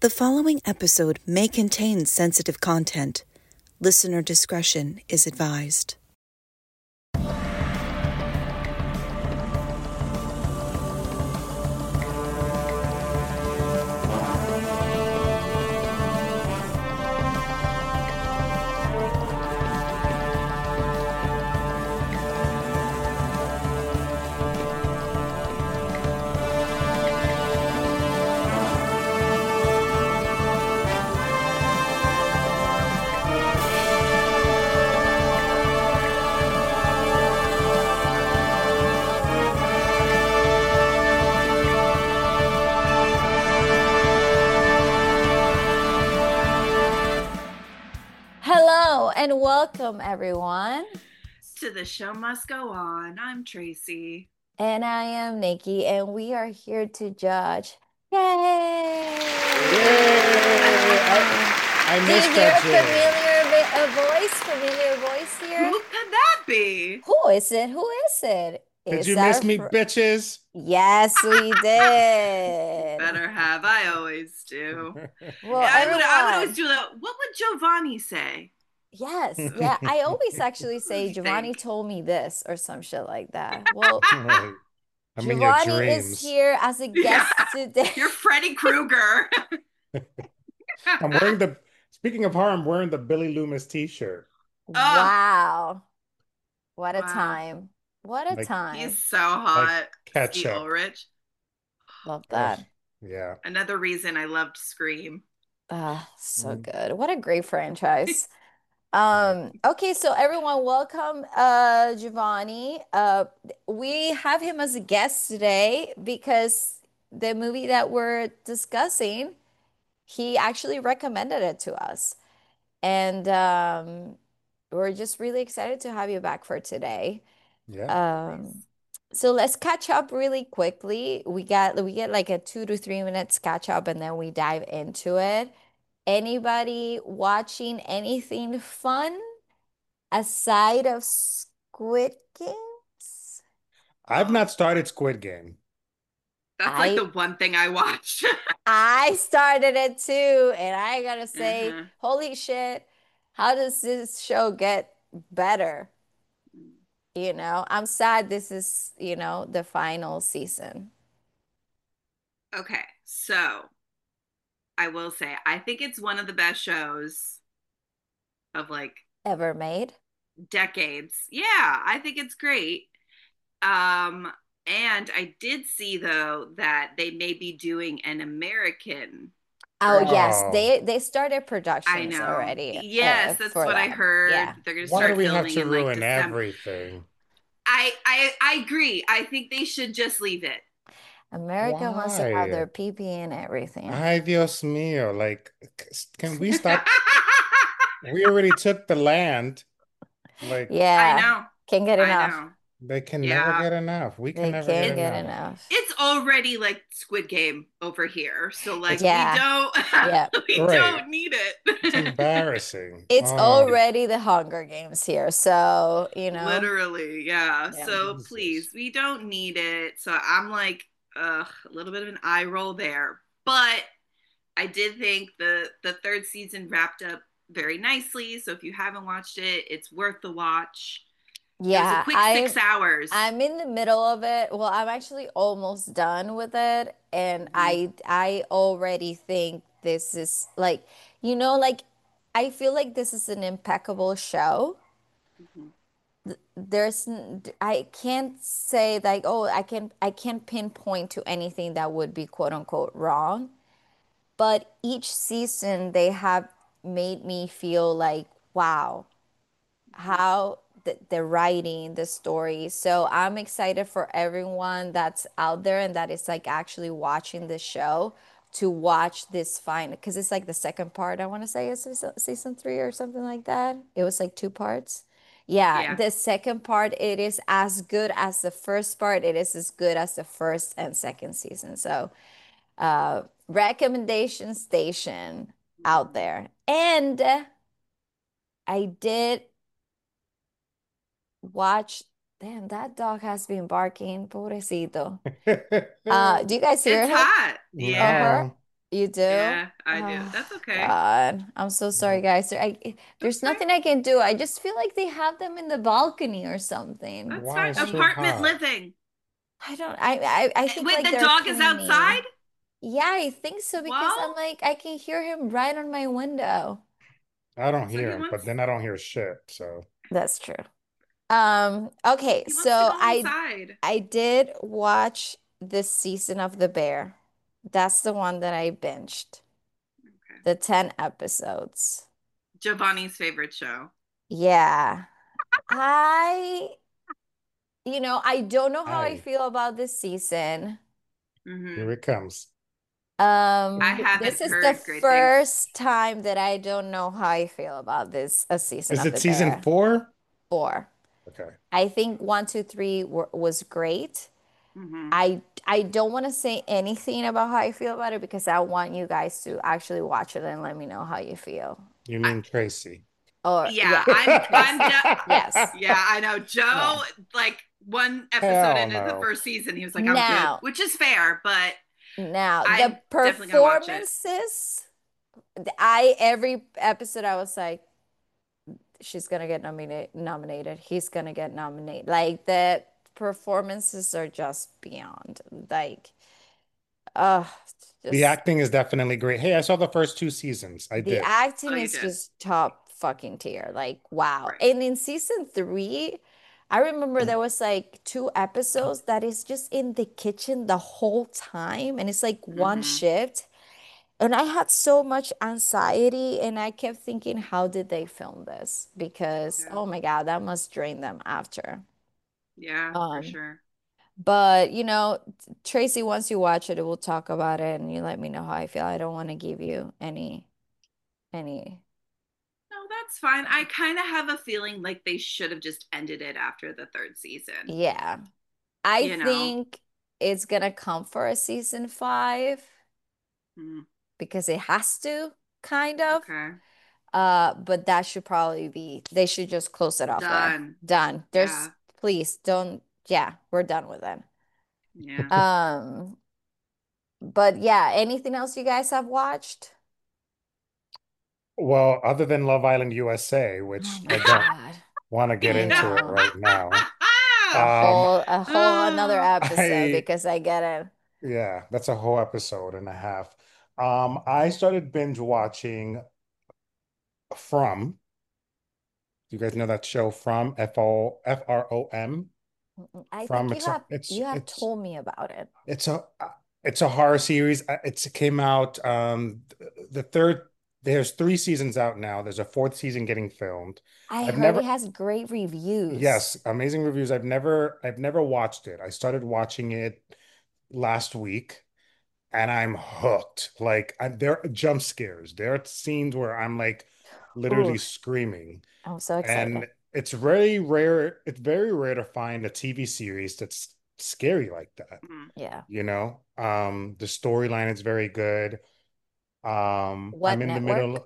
The following episode may contain sensitive content. Listener discretion is advised. Hello and welcome, everyone. To The Show Must Go On. I'm Tracy. And I am Nikki, and we are here to judge. Yay! I Do you missed hear that a familiar voice here? Who could that be? Who is it? Who is it? Did It's you our miss me, bitches? Yes, we did. Better have. I always do. Well, I would everyone, always do that. What would Giovanni say? yes, yeah. I always actually say you Giovanni think? told me this or some shit like that. Well, Right. I'm in your Giovanni is dreams. here as a guest today. You're Freddy Krueger. I'm wearing the, speaking of horror, I'm wearing the Billy Loomis t-shirt. Wow. What a Wow. time. What a Like- time. He's so hot. ketchup. Steve Ulrich. Love that. Ugh, yeah. Another reason I loved Scream. So Mm. good. What a great franchise. Okay, so everyone, welcome Giovanni. We have him as a guest today because the movie that we're discussing, he actually recommended it to us. And we're just really excited to have you back for today. Yeah. So let's catch up really quickly. We get like a 2 to 3 minutes catch up and then we dive into it. Anybody watching anything fun aside of Squid Games? I've not started Squid Game. That's like I the one thing I watched. I started it too, and I gotta say, Uh-huh. holy shit, how does this show get better? I'm sad this is, the final season. Okay, so I will say, I think it's one of the best shows of like Ever made? decades. Yeah, I think it's great. And I did see though that they may be doing an American Oh version. yes, Oh, they started I productions know. already Yes, that's for what I that. heard. Yeah. They're gonna why do start we have filming to in like ruin December. everything? I agree. I think they should just leave it. America wants to have Why? their PP and everything. Ay, Dios mío. Like, can we stop? We already took the land. Like, I Yeah, know. can't get I enough. know. they can never Yeah. get enough. We can They never get can't get enough. enough. It's already like Squid Game over here. So like Yeah. Yeah. we Right. don't need It's it. embarrassing. It's Oh, already the Hunger Games here, so Literally, yeah. Yeah. So Jesus. please, we don't need it. So I'm like, a little bit of an eye roll there. But I did think the third season wrapped up very nicely. So if you haven't watched it, it's worth the watch. It was a Yeah, quick 6 hours. I'm in the middle of it. Well, I'm actually almost done with it, and Mhm. I already think this is like I feel like this is an impeccable show. Mhm. I can't say like, oh, I can't pinpoint to anything that would be quote unquote wrong, but each season they have made me feel like, wow, how the writing, the story. So I'm excited for everyone that's out there and that is like actually watching the show to watch this fine because it's like the second part, I want to say is season 3 or something like that. It was like 2 parts. Yeah, Yeah. the second part, it is as good as the first part. It is as good as the first and second season. So recommendation station out there. And I did watch. Damn, that dog has been barking. Pobrecito. Do you guys hear It's him hot. or Yeah. her? No. You do? Yeah, I do. Oh, That's okay. God. I'm so sorry, No. guys. That's There's fine. nothing I can do. I just feel like they have them in the balcony or something. That's Why fine. is Like, so Apartment hot? living. I don't, I think Wait, like the they're dog is outside? cleaning. Yeah, I think so because I'm Well, like, I can hear him right on my window. I don't so hear he him, wants but then I don't hear shit. So That's true. Okay, he wants to so go inside. I did watch this season of The Bear. That's the one that I binged. Okay. The 10 episodes. Giovanni's favorite show. Yeah. I, I don't know how I hi, feel about this season. here Hmm. it comes. I This haven't is the heard great things. first time that I don't know how I feel about this a season Is of it The season Bear. 4? 4. Okay. I think 1, 2, 3 was great. Hmm. I don't want to say anything about how I feel about it because I want you guys to actually watch it and let me know how you feel. You I, mean Tracy? Or yeah, yeah, I'm Tracy. just Yes. yeah, I know. Yeah. Joe, like one episode Hell into the no. first season, he was like, I'm good, Now, which is fair, but the I'm definitely gonna watch it. performances, I every episode I was like, she's gonna get nominated. He's gonna get nominated. Like the performances are just beyond. Like, uh, The just acting is definitely great. Hey, I saw the first 2 seasons. I the did. Oh, acting you is did. just top fucking tier. Like, wow. Right. And in season 3, I remember there was like 2 episodes that is just in the kitchen the whole time, and it's like one Hmm. shift. And I had so much anxiety, and I kept thinking, how did they film this? Because, Yeah. oh my God, that must drain them after. Yeah, for Um, sure. but Tracy, once you watch it, we'll talk about it and you let me know how I feel. I don't want to give you any No, that's fine. I kind of have a feeling like they should have just ended it after the third season. Yeah. I You know? think it's gonna come for a season 5 Mm, because it has to, kind of. okay. But that should probably be, they should just close it off there. Done. Done. Yeah. Please don't, yeah, we're done with it. Yeah. Um, but yeah, anything else you guys have watched? Well, other than Love Island USA, Oh which my I don't God. want to get I into it know. right now. A Um, whole another episode I because I get it. Yeah, that's a whole episode and a half. I started binge watching From. You guys know that show From From? I From think it's a you have told me about it. it's a it's a horror series. It came out the third. There's 3 seasons out now. There's a fourth season getting filmed. I I've heard never it has great reviews. Yes, amazing reviews. I've never watched it. I started watching it last week and I'm hooked. Like there are jump scares. There are scenes where I'm like Ooh, literally screaming. I'm so excited. And it's very rare. It's very rare to find a TV series that's scary like that. Mhm. Yeah. The storyline is very good. What I'm in the network? middle.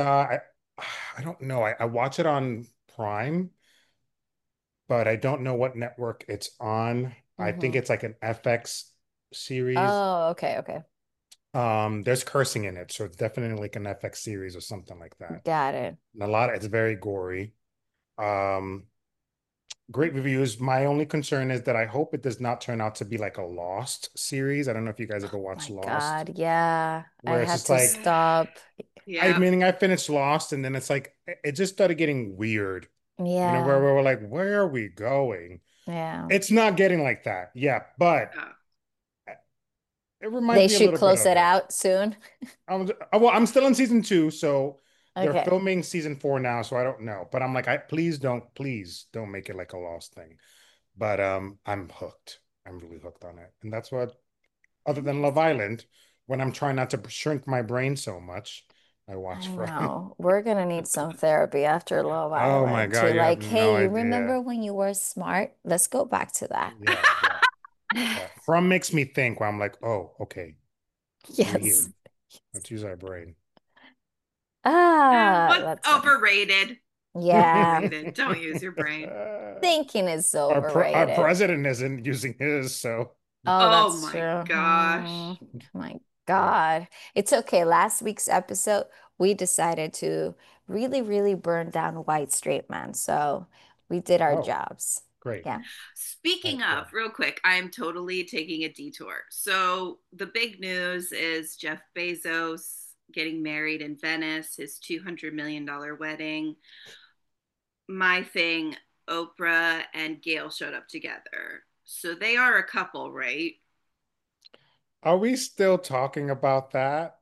I don't know. I watch it on Prime, but I don't know what network it's on. I think Mm-hmm. it's like an FX series. Oh, okay, okay. There's cursing in it, so it's definitely like an FX series or something like that. Got it. And it's very gory. Um, Great reviews. My only concern is that I hope it does not turn out to be like a Lost series. I don't know if you guys ever watched My Lost, God, yeah. I where it's had just to like, stop. I Yep. mean, I finished Lost and then it's like, it just started getting weird, where Yeah. we're like, where are we going? Yeah. It's not getting like that. Yeah, but Oh, it reminds They me a should little bit close of it it. out soon. I'm still in season 2, so they're Okay. filming season 4 now, so I don't know. But I'm like, please don't make it like a Lost thing. But I'm hooked. I'm really hooked on it. And that's what, other than Love Island, when I'm trying not to shrink my brain so much, I watch I From. know. We're gonna need some therapy after Love Oh my Island God, to you have like, no hey, you idea. remember when you were smart? Let's go back to that. Yeah, yeah, yeah. From makes me think where I'm like, oh, okay, we're Yes. here. Let's use our brain. what's That's funny. overrated? Yeah. Overrated. Don't use your brain. Thinking is Our overrated. president isn't using his, so Oh, Oh that's my true. gosh. My Yeah. God, it's okay. Last week's episode, we decided to really, really burn down white straight men. So we did our Oh, jobs. great. Yeah. Speaking of, Yeah. real quick, I am totally taking a detour. So the big news is Jeff Bezos getting married in Venice, his $200 million wedding. My thing, Oprah and Gail showed up together. So they are a couple, right? Are we still talking about that?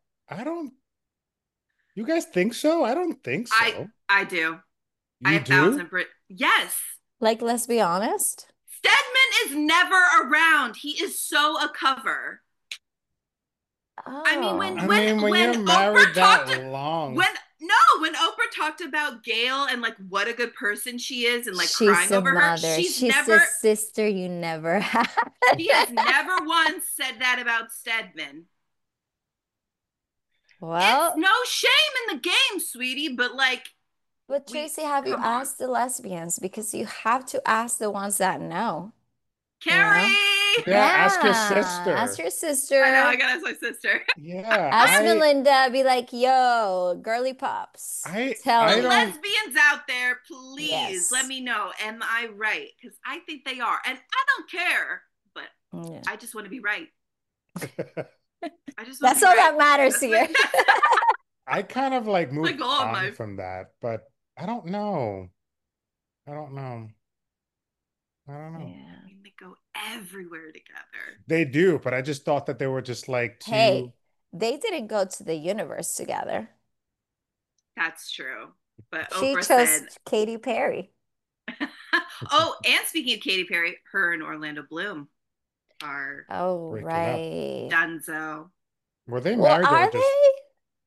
You guys think so? I don't think I so. I do. I You a do? thousand yes. Like, let's be honest. Stedman is never around. He is so a cover. I mean, Oh, when I when mean, when when you're Oprah married that talked long, when no when Oprah talked about Gail and like what a good person she is and like she's crying the over her, mother. She's the sister you never had. she has never once said that about Stedman. It's Well, no shame in the game, sweetie, but like but we Tracy, have you come on. asked the lesbians? Because you have to ask the ones that know, you know? Carrie. yeah, ask your Yeah, ask sister. your I know, I sister. gotta ask my sister. Yeah, Ask Melinda, be like, yo, girly pops, tell The I me. don't. lesbians out there, please let Yes. me know. Am I right? Because I think they are. And I don't care, but Yeah. I just want to be right. I just want to That's be all right. that matters That's my here. that's I kind of like my moved goal in on life. from that, but I don't know. I don't know. I don't know. Yeah. I mean, they go everywhere together. They do, but I just thought that they were just like two. Hey, they didn't go to the universe together. That's true. But She Oprah chose said, Katy Perry. oh, and speaking of Katy Perry, her and Orlando Bloom are Oh, Breaking up. right. donezo. Were they Well, married or are just they?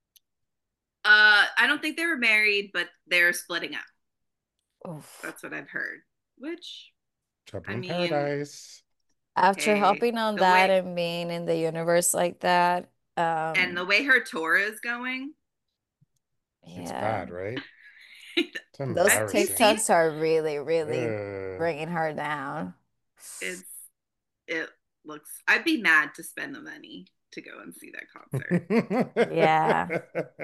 I don't think they were married, but they're splitting up. Oof. That's what I've heard. Which, trouble I in mean, paradise? After hey, helping on the that way and being in the universe like that, and the way her tour is going, It's yeah, bad, right? It's those have you seen embarrassing. TikToks are really, really Uh, bringing her down. it's it looks I'd be mad to spend the money to go and see that concert. Yeah.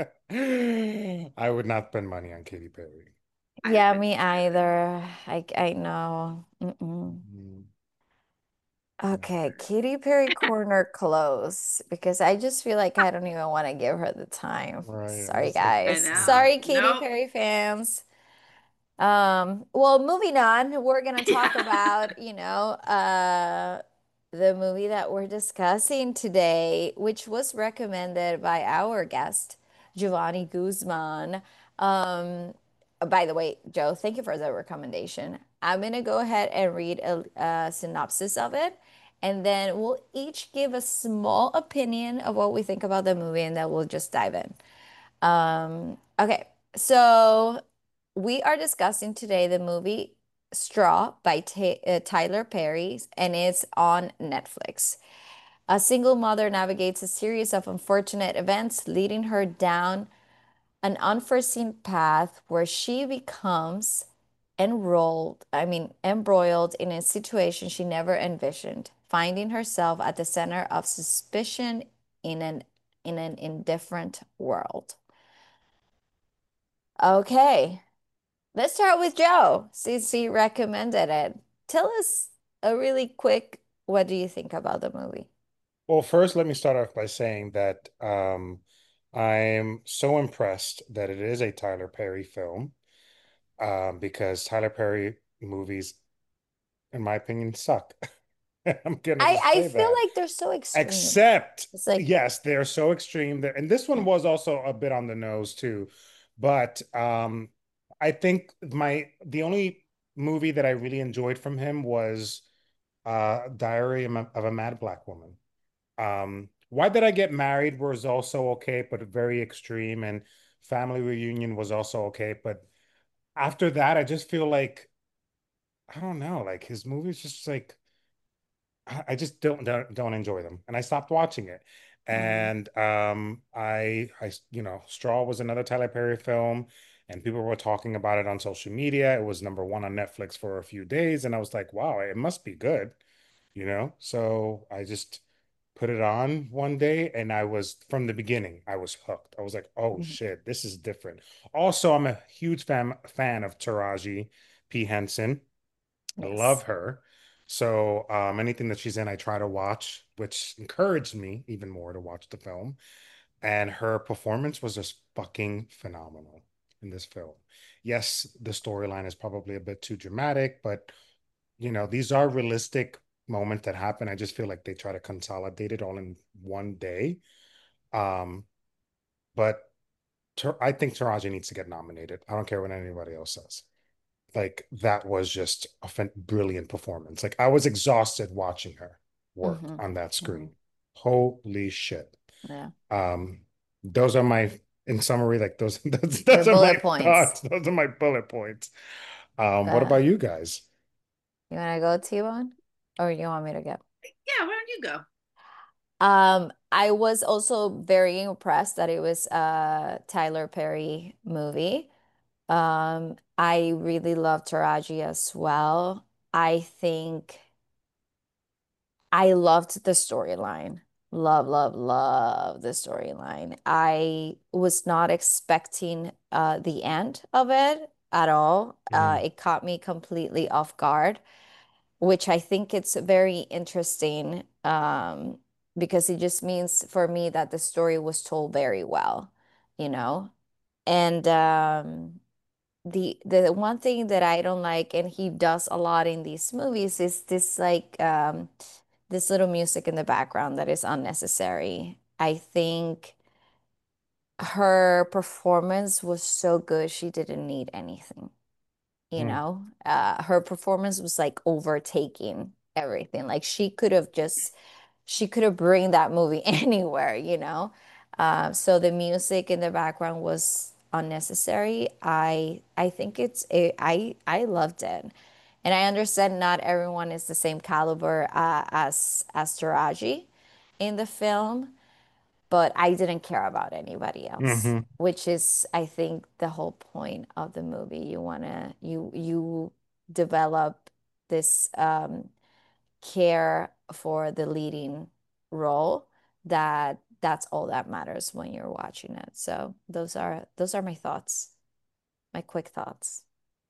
I would not spend money on Katy Perry. I Yeah, wouldn't me either. either. I know. Mm-mm. Mm, no. Okay, Katy Perry corner close because I just feel like I don't even want to give her the time. Right. Sorry, It's like, I guys. know. Sorry, Katy Nope. Perry fans. Well, moving on, we're gonna talk Yeah. about, the movie that we're discussing today, which was recommended by our guest, Giovanni Guzman. Um, by the way, Joe, thank you for the recommendation. I'm gonna go ahead and read a synopsis of it, and then we'll each give a small opinion of what we think about the movie, and then we'll just dive in. Okay, so we are discussing today the movie Straw by Tyler Perry, and it's on Netflix. A single mother navigates a series of unfortunate events, leading her down an unforeseen path where she becomes embroiled in a situation she never envisioned, finding herself at the center of suspicion in an indifferent world. Okay. Let's start with Joe, since he recommended it. Tell us a really quick, what do you think about the movie? Well, first, let me start off by saying that I'm so impressed that it is a Tyler Perry film because Tyler Perry movies, in my opinion, suck. I'm gonna just I say feel that. like they're so extreme. Except, It's like, yes, they're so extreme that, and this one was also a bit on the nose too. But I think the only movie that I really enjoyed from him was Diary of a Mad Black Woman. Why Did I Get Married was also okay, but very extreme, and Family Reunion was also okay. But after that, I just feel like I don't know, like his movies just like I just don't enjoy them, and I stopped watching it. mm, And Straw was another Tyler Perry film, and people were talking about it on social media. It was number one on Netflix for a few days, and I was like, wow, it must be good, you know? So I just put it on one day and I was from the beginning, I was hooked. I was like, oh Mhm. shit, this is different. Also, I'm a huge fan of Taraji P. Henson. I love Yes. her. So anything that she's in, I try to watch, which encouraged me even more to watch the film. And her performance was just fucking phenomenal in this film. Yes, the storyline is probably a bit too dramatic, but these are realistic moments that happen. I just feel like they try to consolidate it all in one day. Um, but I think Taraji needs to get nominated. I don't care what anybody else says. Like that was just a brilliant performance. Like I was exhausted watching her work Hmm. on that Hmm. screen. Holy shit. Yeah. Um, those are in summary, like those, those, Your those are bullet my points. thoughts. Those are my bullet points. What Uh, about you guys? you want to go, T-Bone? Or you want me to go? Yeah, why don't you go? I was also very impressed that it was a Tyler Perry movie. I really love Taraji as well. I think I loved the storyline. Love, love, love the storyline. I was not expecting the end of it at all. Mhm. It caught me completely off guard, which I think it's very interesting because it just means for me that the story was told very well, you know? And the one thing that I don't like, and he does a lot in these movies, is this like this little music in the background that is unnecessary. I think her performance was so good, she didn't need anything, you Mm. know? Her performance was like overtaking everything. Like she could have bring that movie anywhere, you know? So the music in the background was unnecessary. I think I loved it. And I understand not everyone is the same caliber as Taraji in the film, but I didn't care about anybody else, Hmm. which is, I think, the whole point of the movie. You develop this care for the leading role that's all that matters when you're watching it. So those are my thoughts, my quick thoughts.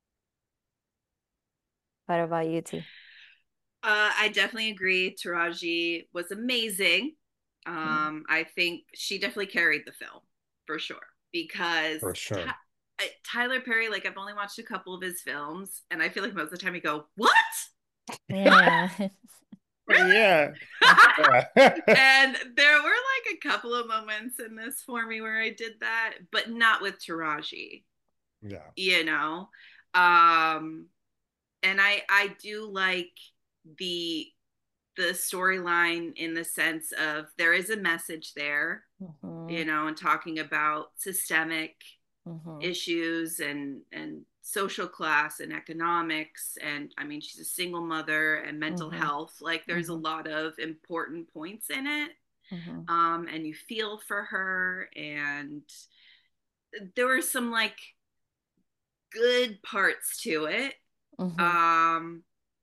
What about you, T? I definitely agree. Taraji was amazing. Mm. I think she definitely carried the film for sure because For sure. Tyler Perry, like I've only watched a couple of his films, and I feel like most of the time you go, "What? Yeah. Yeah. Really?" Yeah. And there were like a couple of moments in this for me where I did that, but not with Taraji, Yeah. you know. Um, and I do like the the storyline in the sense of there is a message there, Hmm. and talking about systemic Hmm. issues and social class and economics, and I mean she's a single mother and mental Hmm. health. Like there's a Hmm. lot of important points in it. Hmm. And you feel for her, and there were some like good parts to it. Hmm. um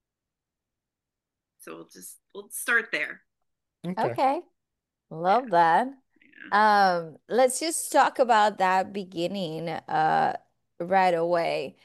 so we'll start there. Okay. Okay. Love Yeah, that. yeah. Let's just talk about that beginning right away.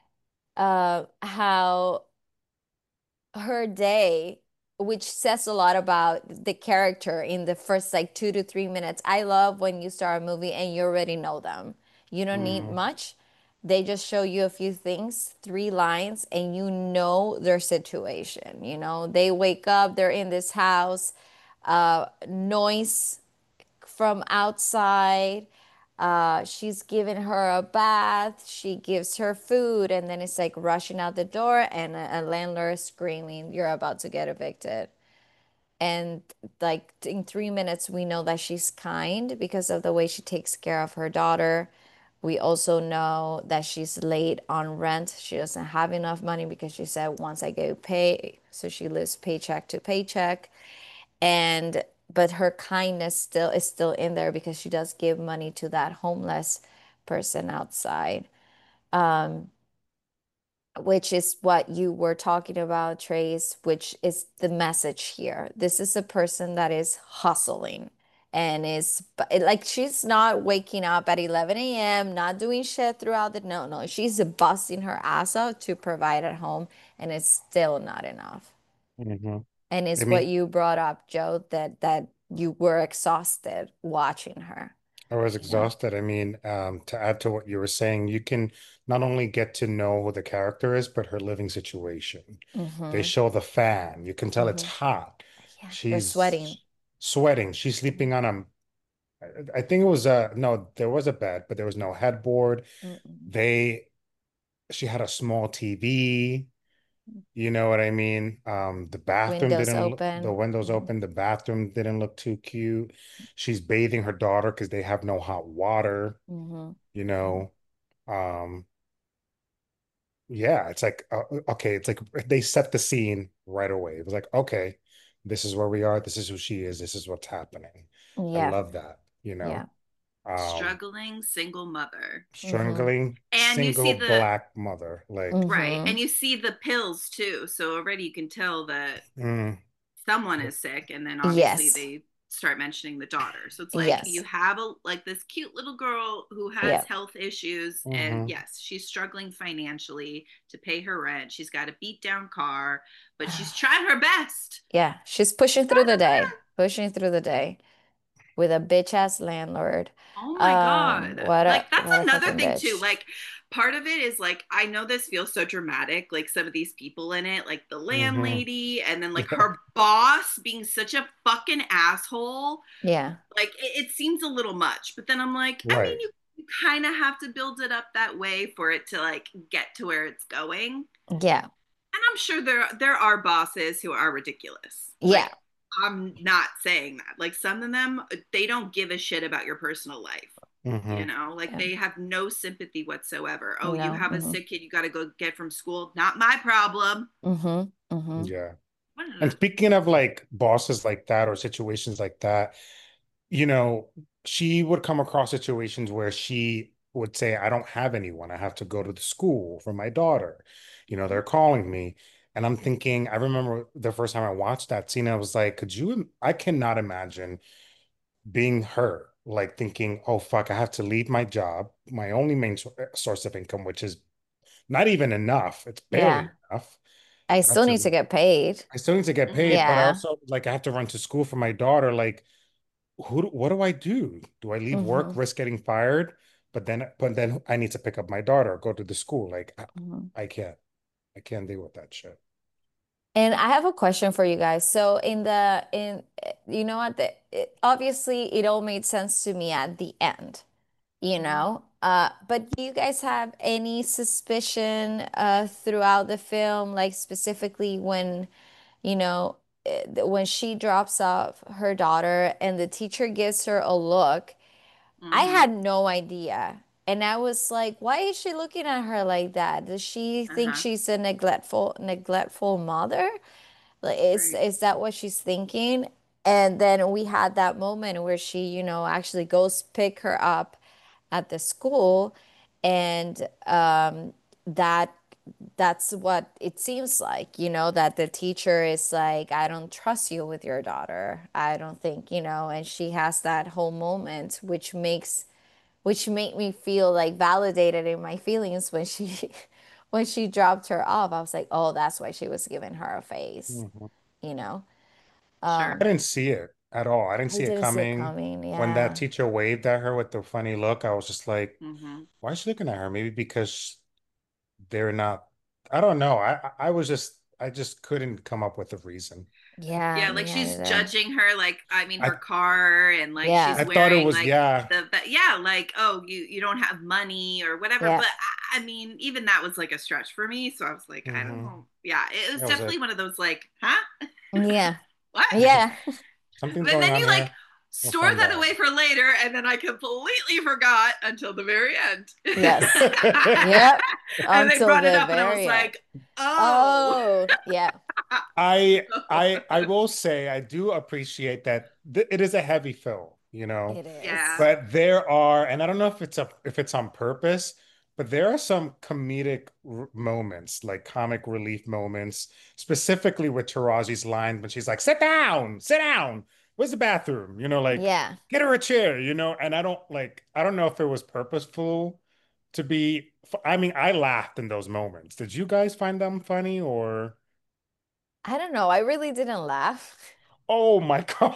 How her day, which says a lot about the character in the first like 2 to 3 minutes. I love when you start a movie and you already know them. You don't need Hmm. much. They just show you a few things, 3 lines, and you know their situation. You know, they wake up, they're in this house, noise from outside. She's giving her a bath. She gives her food, and then it's like rushing out the door, and a landlord screaming, "You're about to get evicted." And like in 3 minutes, we know that she's kind because of the way she takes care of her daughter. We also know that she's late on rent. She doesn't have enough money because she said, once I get paid, so she lives paycheck to paycheck. And but her kindness still is still in there because she does give money to that homeless person outside. which is what you were talking about, Trace, which is the message here. This is a person that is hustling and is like she's not waking up at 11 a.m., not doing shit throughout the no, no, she's busting her ass out to provide at home, and it's still not enough. Mhm. And I it's what mean, you brought up, Joe, that you were exhausted watching her, I was you know? exhausted. I mean, to add to what you were saying, you can not only get to know who the character is, but her living situation. They Mm-hmm. show the fan. You can tell it's Mm-hmm. hot. Yeah, they're sweating. She's sweating. She's sleeping on a, I think it was no, there was a bed, but there was no headboard. Mm-mm. They, she had a small TV. You know what I mean? The bathroom Windows didn't look, the open. windows Mm-hmm. open, the bathroom didn't look too cute. She's bathing her daughter because they have no hot water, Mm-hmm. you Mm-hmm. know. Um, yeah, it's like okay, it's like they set the scene right away. It was like, okay, this is where we are, this is who she is, this is what's happening. I Yeah, love that, you know. yeah. Um, Struggling single mother. Mm-hmm. struggling And you see single the black mother, like, right, Mm-hmm. and you see the pills too. So already you can tell that mm, someone is sick, and then obviously Yes. they start mentioning the daughter. So it's like you Yes. have a like this cute little girl who has Yeah. health issues, and mhm. yes, she's struggling financially to pay her rent. She's got a beat down car, but she's trying her best. Yeah. She's pushing through the day, pushing through the day with a bitch ass landlord. Oh my God. Like that's What a another fucking thing too. bitch. Like part of it is like I know this feels so dramatic, like some of these people in it, like the Mhm. landlady and then like Yeah, her boss being such a fucking asshole. Yeah. Like it seems a little much, but then I'm like, I right. mean you kind of have to build it up that way for it to like get to where it's going. Yeah. And I'm sure there are bosses who are ridiculous. Yeah. Like I'm not saying that. Like some of them, they don't give a shit about your personal life. You Hmm. know, like Yeah. they have no sympathy whatsoever. Oh, you No. have a Mm-hmm. sick kid you got to go get from school. Not my problem. Mm-hmm. Mm-hmm. Yeah. What is And it? speaking of like bosses like that or situations like that, you know, she would come across situations where she would say, I don't have anyone. I have to go to the school for my daughter. You know, they're calling me. And I'm thinking, I remember the first time I watched that scene, I was like, I cannot imagine being her, like thinking, oh, fuck, I have to leave my job, my only main source of income, which is not even enough. It's barely Yeah. enough. I I have still need to to get paid. I still need to get Mm-hmm. paid, but I Yeah. also like I have to run to school for my daughter. Like, what do I do? Do I leave work, Mm-hmm. risk getting fired? But then I need to pick up my daughter, go to the school. Like, Mm-hmm. I can't. I can't deal with that shit. And I have a question for you guys. So you know what obviously it all made sense to me at the end, you Mm-hmm. know. But do you guys have any suspicion throughout the film, like specifically when, you know, when she drops off her daughter and the teacher gives her a look? I Mm-hmm. had no idea. And I was like, why is she looking at her like that? Does she think Uh-huh. she's a neglectful mother? Like, Right. is that what she's thinking? And then we had that moment where she, actually goes pick her up at the school, and that that's what it seems like, that the teacher is like, I don't trust you with your daughter. I don't think, and she has that whole moment, which made me feel like validated in my feelings when she when she dropped her off. I was like, oh, that's why she was giving her a face, Mhm. you know? Sure. I didn't see it at all. I didn't I see it didn't see it coming. coming. When that Yeah. teacher waved at her with the funny look, I was just like, Mm-hmm. why is she looking at her? Maybe because they're not. I don't know. I just couldn't come up with a reason. Yeah, Yeah, me like she's either. judging her, like I mean I her car, and like Yeah. she's I thought it wearing was like yeah. yeah, like oh you don't have money or whatever. Yeah. But I mean even that was like a stretch for me, so I was like I don't Hmm. know. Yeah, it was That was definitely it. one of those like huh Yeah. what? Yeah. Something's And going then on you like here. We'll store find that out. away for later, and then I completely forgot until the very end. Yes. Yep. And they Until brought it the up, and I was very end. like, oh. Oh, yeah. I will say I do appreciate that it is a heavy film, It is. Yeah. but there are, and I don't know if it's on purpose, but there are some comedic moments, like comic relief moments, specifically with Taraji's line when she's like, sit down. Where's the bathroom? Like, Yeah. get her a chair, and I don't know if it was purposeful to be, I mean, I laughed in those moments. Did you guys find them funny or? I don't know. I really didn't laugh. Oh my God.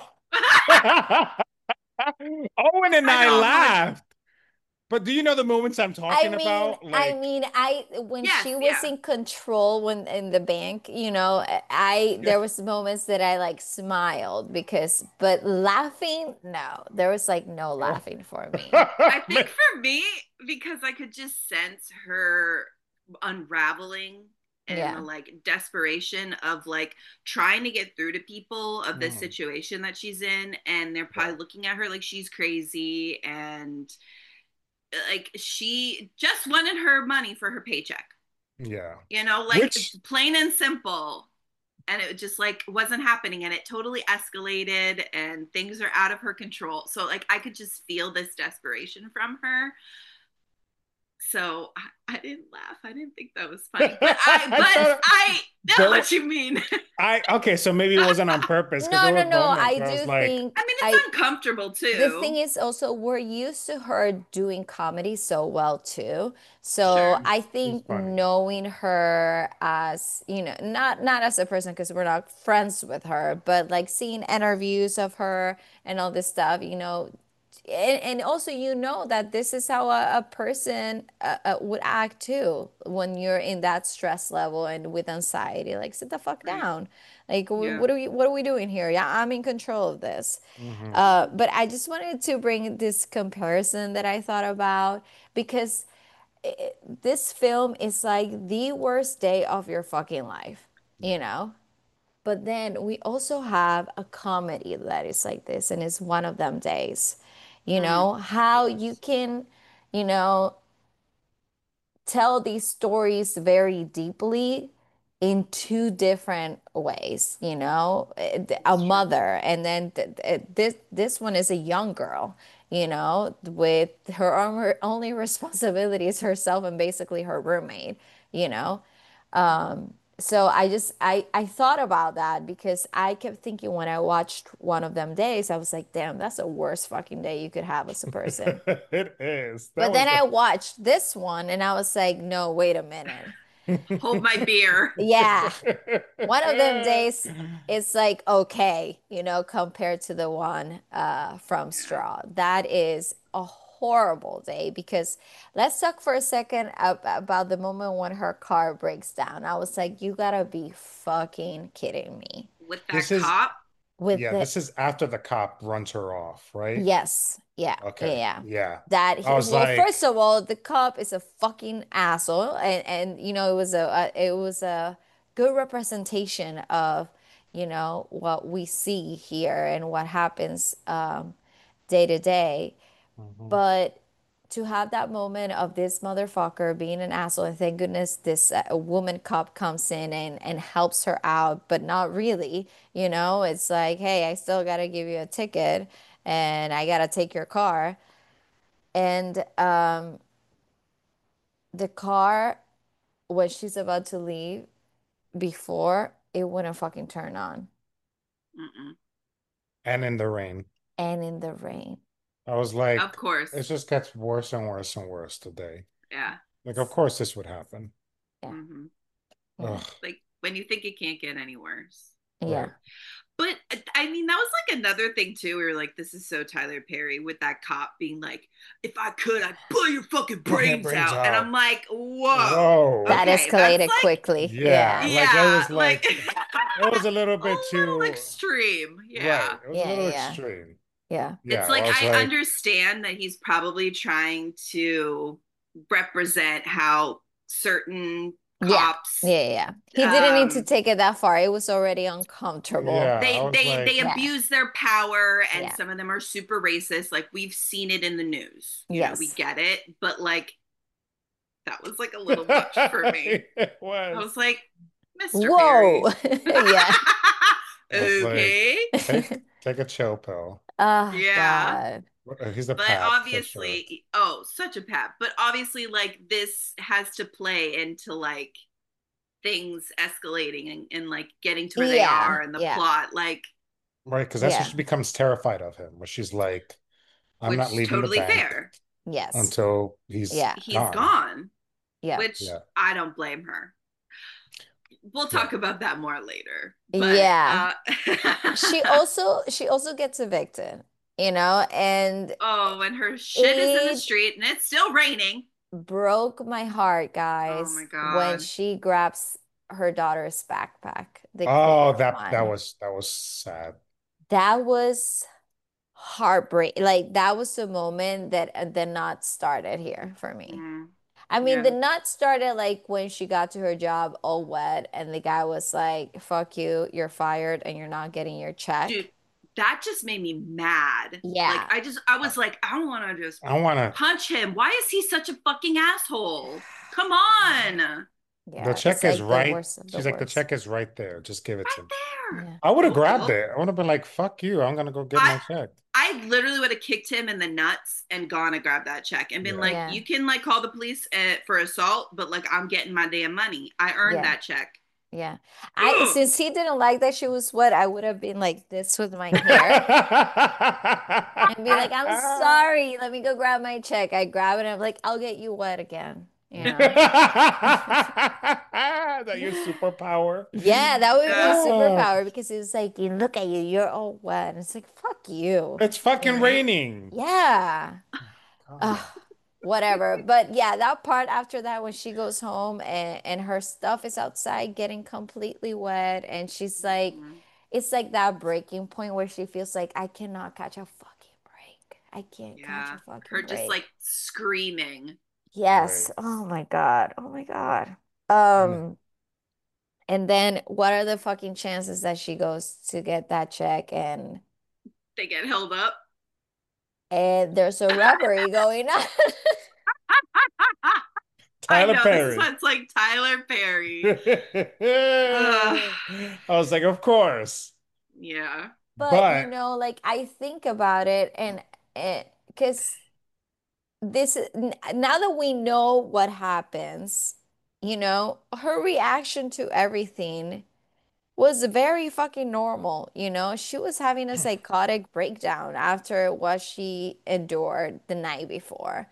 Owen and I I know. I'm like, laughed. But do you know the moments I'm I talking mean, about? I Like, mean, I when yes, she was yeah. in control when in the bank, I yeah. there was moments that I like smiled but laughing, no, there was like no Oh. laughing for me. I think for me, because I could just sense her unraveling and the Yeah. like desperation of like trying to get through to people of this Mm, situation that she's in, and they're yeah. probably looking at her like she's crazy, and like she just wanted her money for her paycheck, Yeah. like Which plain and simple. And it just like wasn't happening, and it totally escalated, and things are out of her control. So like I could just feel this desperation from her. So I didn't laugh. I didn't think that was funny, but I I but thought I know there what you mean. okay, so maybe it wasn't on purpose because No, there no, were no. moments I where I was do like, I think mean, it's I uncomfortable the thing too. is also we're used to her doing comedy so well too. So Sure. I she's think funny. knowing her as, not as a person because we're not friends with her, but like seeing interviews of her and all this stuff, and also that this is how a person would act too when you're in that stress level and with anxiety. Like sit the fuck Right. down. Like Yeah. what are we doing here? Yeah, I'm in control of this. Hmm. But I just wanted to bring this comparison that I thought about because this film is like the worst day of your fucking life, you Yeah. know? But then we also have a comedy that is like this, and it's one of them days. Mm. How you Yes. can, you know, tell these stories very deeply in two different ways, a It's true. mother and then this one is a young girl, with her only responsibility is herself and basically her roommate, you know. So I thought about that because I kept thinking when I watched one of them days, I was like, damn, that's the worst fucking day you could have as a person. It is. That But was then the I watched this one and I was like, no, wait a minute. Hold my beer. Yeah. One of them days it's like okay, compared to the one from Yeah. Straw. That is a horrible day because let's talk for a second about the moment when her car breaks down. I was like, you gotta be fucking kidding me. With This that is cop. With yeah, the this is after the cop runs her off, right? Yes. Yeah. Yeah. Okay. Yeah. Yeah. I was Well, first like, of all, the cop is a fucking asshole, and it was a good representation of what we see here and what happens day to day. mhm. But to have that moment of this motherfucker being an asshole, and thank goodness this woman cop comes in and helps her out, but not really. It's like, hey, I still gotta give you a ticket and I gotta take your car. And the car, when she's about to leave, before it wouldn't fucking turn on. Mm-mm. And in the rain. And in the rain. I was Of like, it course. just gets worse and worse and worse today. Yeah. Like, of course this would happen. Yeah. Hmm. Yeah. Ugh, Like when you think it can't get any worse. Yeah. right. But I mean, that was like another thing too. We were like, this is so Tyler Perry with that cop being like, if I could, I'd blow your fucking Blow your brains brains out. And I'm out. like, whoa, Whoa. That okay, that's escalated like, quickly. Yeah. Yeah. Like it yeah, was like like it was a little a bit little too extreme. right. Yeah. It was a Yeah. little Yeah. extreme. Yeah. It's Yeah. like I was I like, understand that he's probably trying to represent how certain Yeah. cops Yeah. Yeah. He didn't need to um take it that far. It was already uncomfortable. yeah, I they was they they like, Yeah. abuse their power, and Yeah. some of them are super racist. Like we've seen it in the news, we Yes. get it, but like that was like a little much for me. it I was. was like, Mr. Whoa. Perry. Yeah. I was like, Okay. take a chill pill. Oh Yeah. God. He's a But pap for sure. obviously, oh, such a pap. But obviously, like this has to play into like things escalating and like getting to where they Yeah, are and the yeah, plot, like Right, because that's when yeah, she becomes terrified of him, where she's like, I'm not which leaving the totally bank fair. yes, until he's yeah, He's gone. gone, yeah, which Yeah. I don't blame her. We'll Yeah. talk about that more later. But yeah. She also gets evicted, and oh, and her shit is in the it street and it's still raining. broke my heart, Oh my guys, when god. she grabs her daughter's backpack, the Oh, clear that one. was sad. That was heartbreak. Like that was the moment that the knot started here for me. Mm, I mean, yeah. the knot started like when she got to her job all wet, and the guy was like, "Fuck you, you're fired, and you're not getting your check." Dude, that just made me mad. Like Yeah, I was like, I want to just I want to. punch him. Why is he such a fucking asshole? Come on. The yeah, it's check is like the right. worst of the She's like, the worst. check is right there. Just give it to Right me. there. Yeah, I would have Don't grabbed look. it. I would have been like, fuck you. I'm gonna go get I my check. I literally would have kicked him in the nuts and gone and grabbed that check and been Yeah. like, yeah, you can like call the police for assault, but like I'm getting my damn money. I earned yeah, that check. yeah. Ugh. Since he didn't like that she was wet, I would have been like this with my hair and be like, "I'm sorry, let me go grab my check." I grab it and I'm like, "I'll get you wet again," you know? That your superpower. Yeah, that would be my Yeah. Oh, superpower because it's like, you look at you, you're all wet. And it's like, fuck you, it's you fucking know? raining. Yeah. Calm Ugh, down. whatever. But yeah, that part after that, when she goes home and her stuff is outside getting completely wet, and she's like, Mhm. it's like that breaking point where she feels like, I cannot catch a fucking break. I can't catch Yeah. a fucking Her just break. like screaming. Yes. Right. Oh my God. Oh my God. And And then what are the fucking chances that she goes to get that check They get held up. and there's a robbery going on? I Tyler know this is Perry. what it's like Tyler Perry. Ugh. I was like, of course. Yeah. But But like I think about it and because now that we know what happens, her reaction to everything was very fucking normal. She was having a psychotic breakdown after what she endured the night before.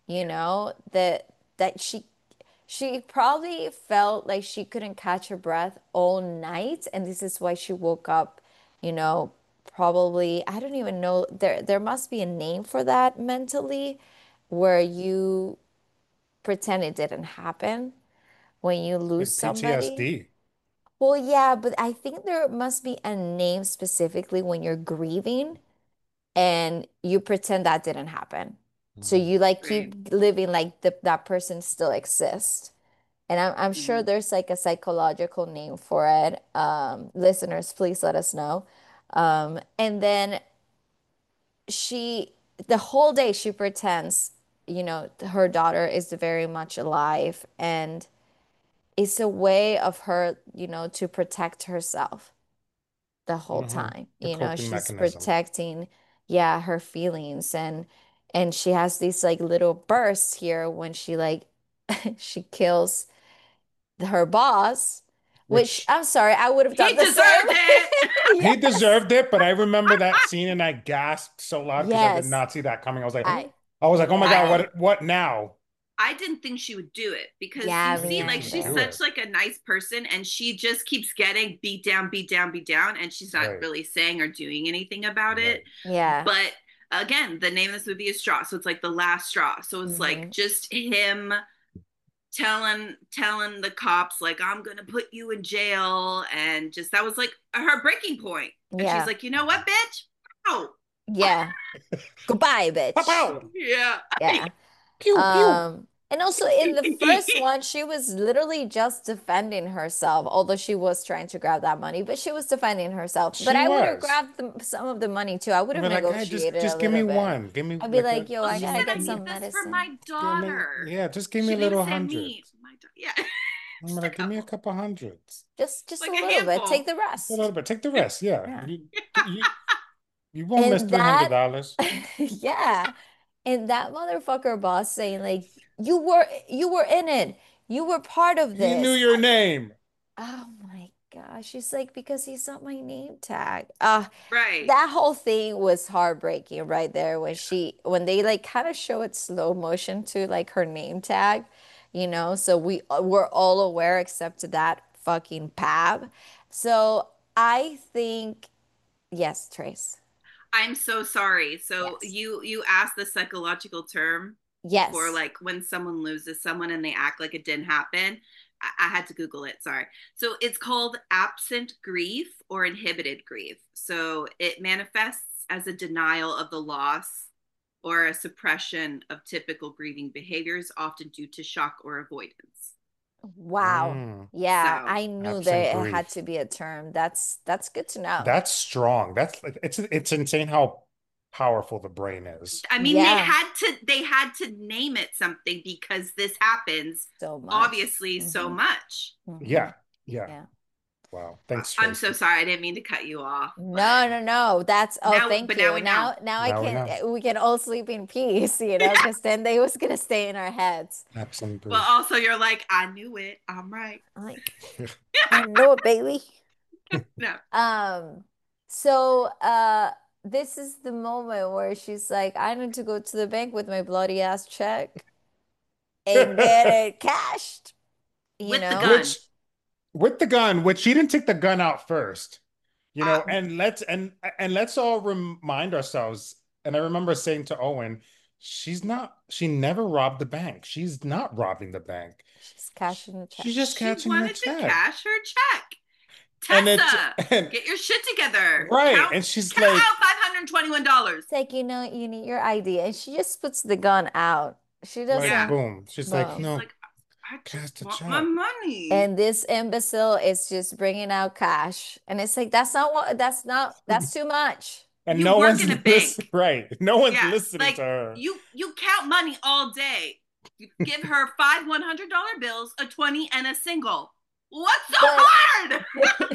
That she probably felt like she couldn't catch her breath all night, and this is why she woke up, you know, probably, I don't even know, there must be a name for that mentally, where you pretend it didn't happen when you lose like somebody. PTSD. Well, yeah, but I think there must be a name specifically when you're grieving and you pretend that didn't happen. So Mhm. you like Right. keep living like that person still exists. And I'm sure Mhm. there's like a psychological name for it. Listeners, please let us know. And then she, the whole day, she pretends, her daughter is very much alive. And it's a way of her, to protect herself the whole Mhm. time. The coping She's mechanism. protecting, yeah, her feelings. And she has these like little bursts here when she like, she kills her boss, which Which I'm sorry, I would have done He the same. deserved it. he Yes. deserved it, but I remember that scene and I gasped so loud because I did Yes. not see that coming. I was like, I I was like, oh my God, yeah. what now? I didn't think she would do it because Yeah, you I didn't me see, think like, she'd she's either. do such it. like a nice person, and she just keeps getting beat down, beat down, beat down, and she's not Right. really saying or doing anything about Right. it. Yeah. But again, the name of this movie is Straw, so it's like the last straw. So it's like Hmm. just him telling the cops like I'm gonna put you in jail, and just that was like her breaking point. And she's Yeah. like, you know what, bitch? Oh, Yeah. Goodbye, Pow bitch. pow. yeah. Yeah. Pew pew. And also in the first one, she was literally just defending herself, although she was trying to grab that money, but she was defending herself. But She I would have was. grabbed some of the money too. I would I have mean, like, hey, negotiated a just give me little bit. one. Give me I'd be like a like, yo, Well, I she gotta said, get I need some this for medicine. my give me, daughter. yeah, just give me She a didn't little say hundred. me. My daughter. Yeah. I'm Just a like, give me a couple. couple hundreds. Just a Like a little bit. Take handful. the Just a little rest. bit. Take the rest. Yeah. Yeah. You won't miss And that, $300. yeah. And that motherfucker boss saying like, you were in it. You were part of He knew this. your name. Oh my gosh. She's like, because he's not my name tag. Right. That whole thing was heartbreaking right there when they like kind of show it slow motion to like her name tag, so we're all aware except to that fucking Pab. So I think yes, Trace. I'm so sorry. So Yes. you asked the psychological term for Yes. like when someone loses someone and they act like it didn't happen. I had to Google it. Sorry. So it's called absent grief or inhibited grief. So it manifests as a denial of the loss or a suppression of typical grieving behaviors, often due to shock or avoidance. Wow. Mm, Yeah, So I knew absent there it had grief. to be a term. That's good to know. That's strong. It's insane how powerful the brain is. I mean, Yeah, they had to name it something because this happens so much. obviously so Hmm. much. Hmm. Yeah, yeah. Yeah. Wow. Thanks, I'm so Tracy. sorry. I didn't mean to cut you off, but No, no, no. but Thank now you. we know. Now I Now we can know. we can all sleep in peace, Yeah. because then they was gonna stay in our heads. Absent Well, grief. also you're like, I knew it. I'm right. Like, I know it, baby. No. Um, so this is the moment where she's like, I need to go to the bank with my bloody ass check and get it cashed, you With the know? gun. Which with the gun, which she didn't take the gun out first, Uh, and let's all remind ourselves. And I remember saying to Owen, she never robbed the bank. She's not robbing the bank. She's cashing the check. She's just she catching her wanted to check. cash her check. And it's Tessa, and get your shit together. right. Count And she's count like, out $521. It's like, you need your ID. And she just puts the gun out. She Yeah. doesn't, boom. She's like, boom. She's no, like, I cash just the want my check. money. And this imbecile is just bringing out cash. And it's like, that's too much. And You no work one's in a listening. bank. Right. No one's Yeah. listening to Like her. you count money all day. You give her five $100 bills, a 20 and a single. What's so But, hard?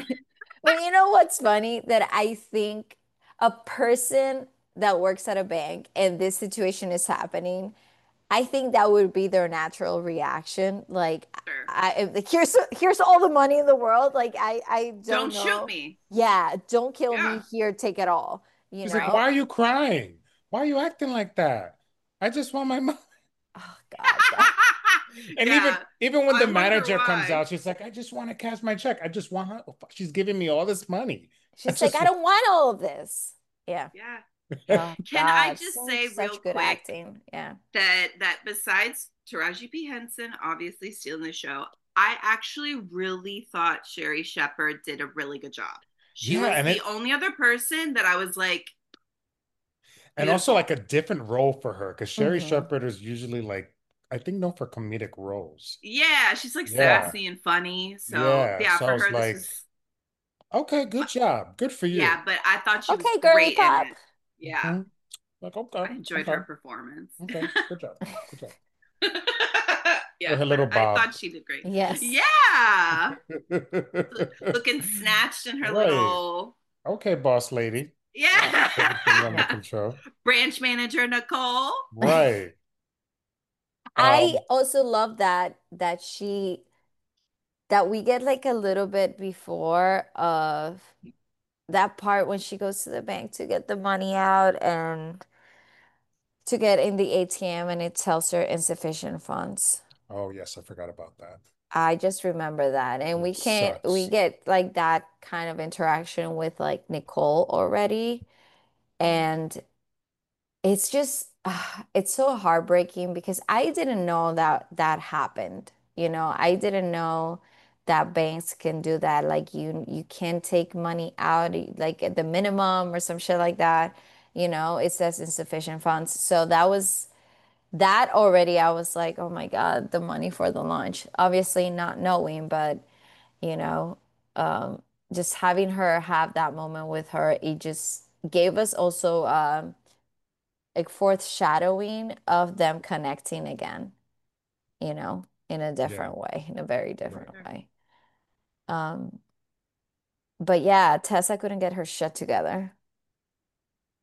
but you know what's funny? That I think a person that works at a bank and this situation is happening, I think that would be their natural reaction. Like, Sure. here's all the money in the world. Like, I don't Don't shoot know. me. Yeah, don't kill me Yeah. here. Take it all. You She's like, know? why are you crying? Why are you acting like that? I just want my money. Oh God, that And Yeah. even when I the wonder manager comes why. out, she's like, I just want to cash my check. I just want her. She's giving me all this money. I she's like, just I don't want all of this. Yeah. Yeah. Oh Can I God, just say real such good quick acting. Yeah. that besides Taraji P. Henson obviously stealing the show, I actually really thought Sherry Shepherd did a really good job. She yeah, was and the it only other person that I was like, and also beautiful. like a different role for her because Sherry Hmm. Shepherd is usually like I think known for comedic roles. Yeah, she's like Yeah, sassy and funny. So yeah. yeah, So I for was her, this like, was okay, good job, good for you. yeah, but I thought she was Okay, girly great in pop. it. Yeah, Mhm. Like, okay, I enjoyed her okay, performance. okay, good job, good job. Or Yeah, her little I Bob. thought she did great. Yes. Yeah, looking snatched in her Right. little Okay, boss lady. Yeah. Everything's under Yeah. control. branch manager Nicole. Right. I Um, also love that we get like a little bit before of that part when she goes to the bank to get the money out and to get in the ATM and it tells her insufficient funds. oh yes, I forgot about that. I just remember that. And Which we sucks. get like that kind of interaction with like Nicole already. And it's just, it's so heartbreaking because I didn't know that that happened. I didn't know that banks can do that. Like you can take money out like at the minimum or some shit like that. It says insufficient funds. So that already I was like, oh my God, the money for the lunch. Obviously not knowing, but you know, um, just having her have that moment with her, it just gave us also like foreshadowing of them connecting again, in a Yeah, different way, in a very right. different way. Um, but yeah, Tessa couldn't get her shit together.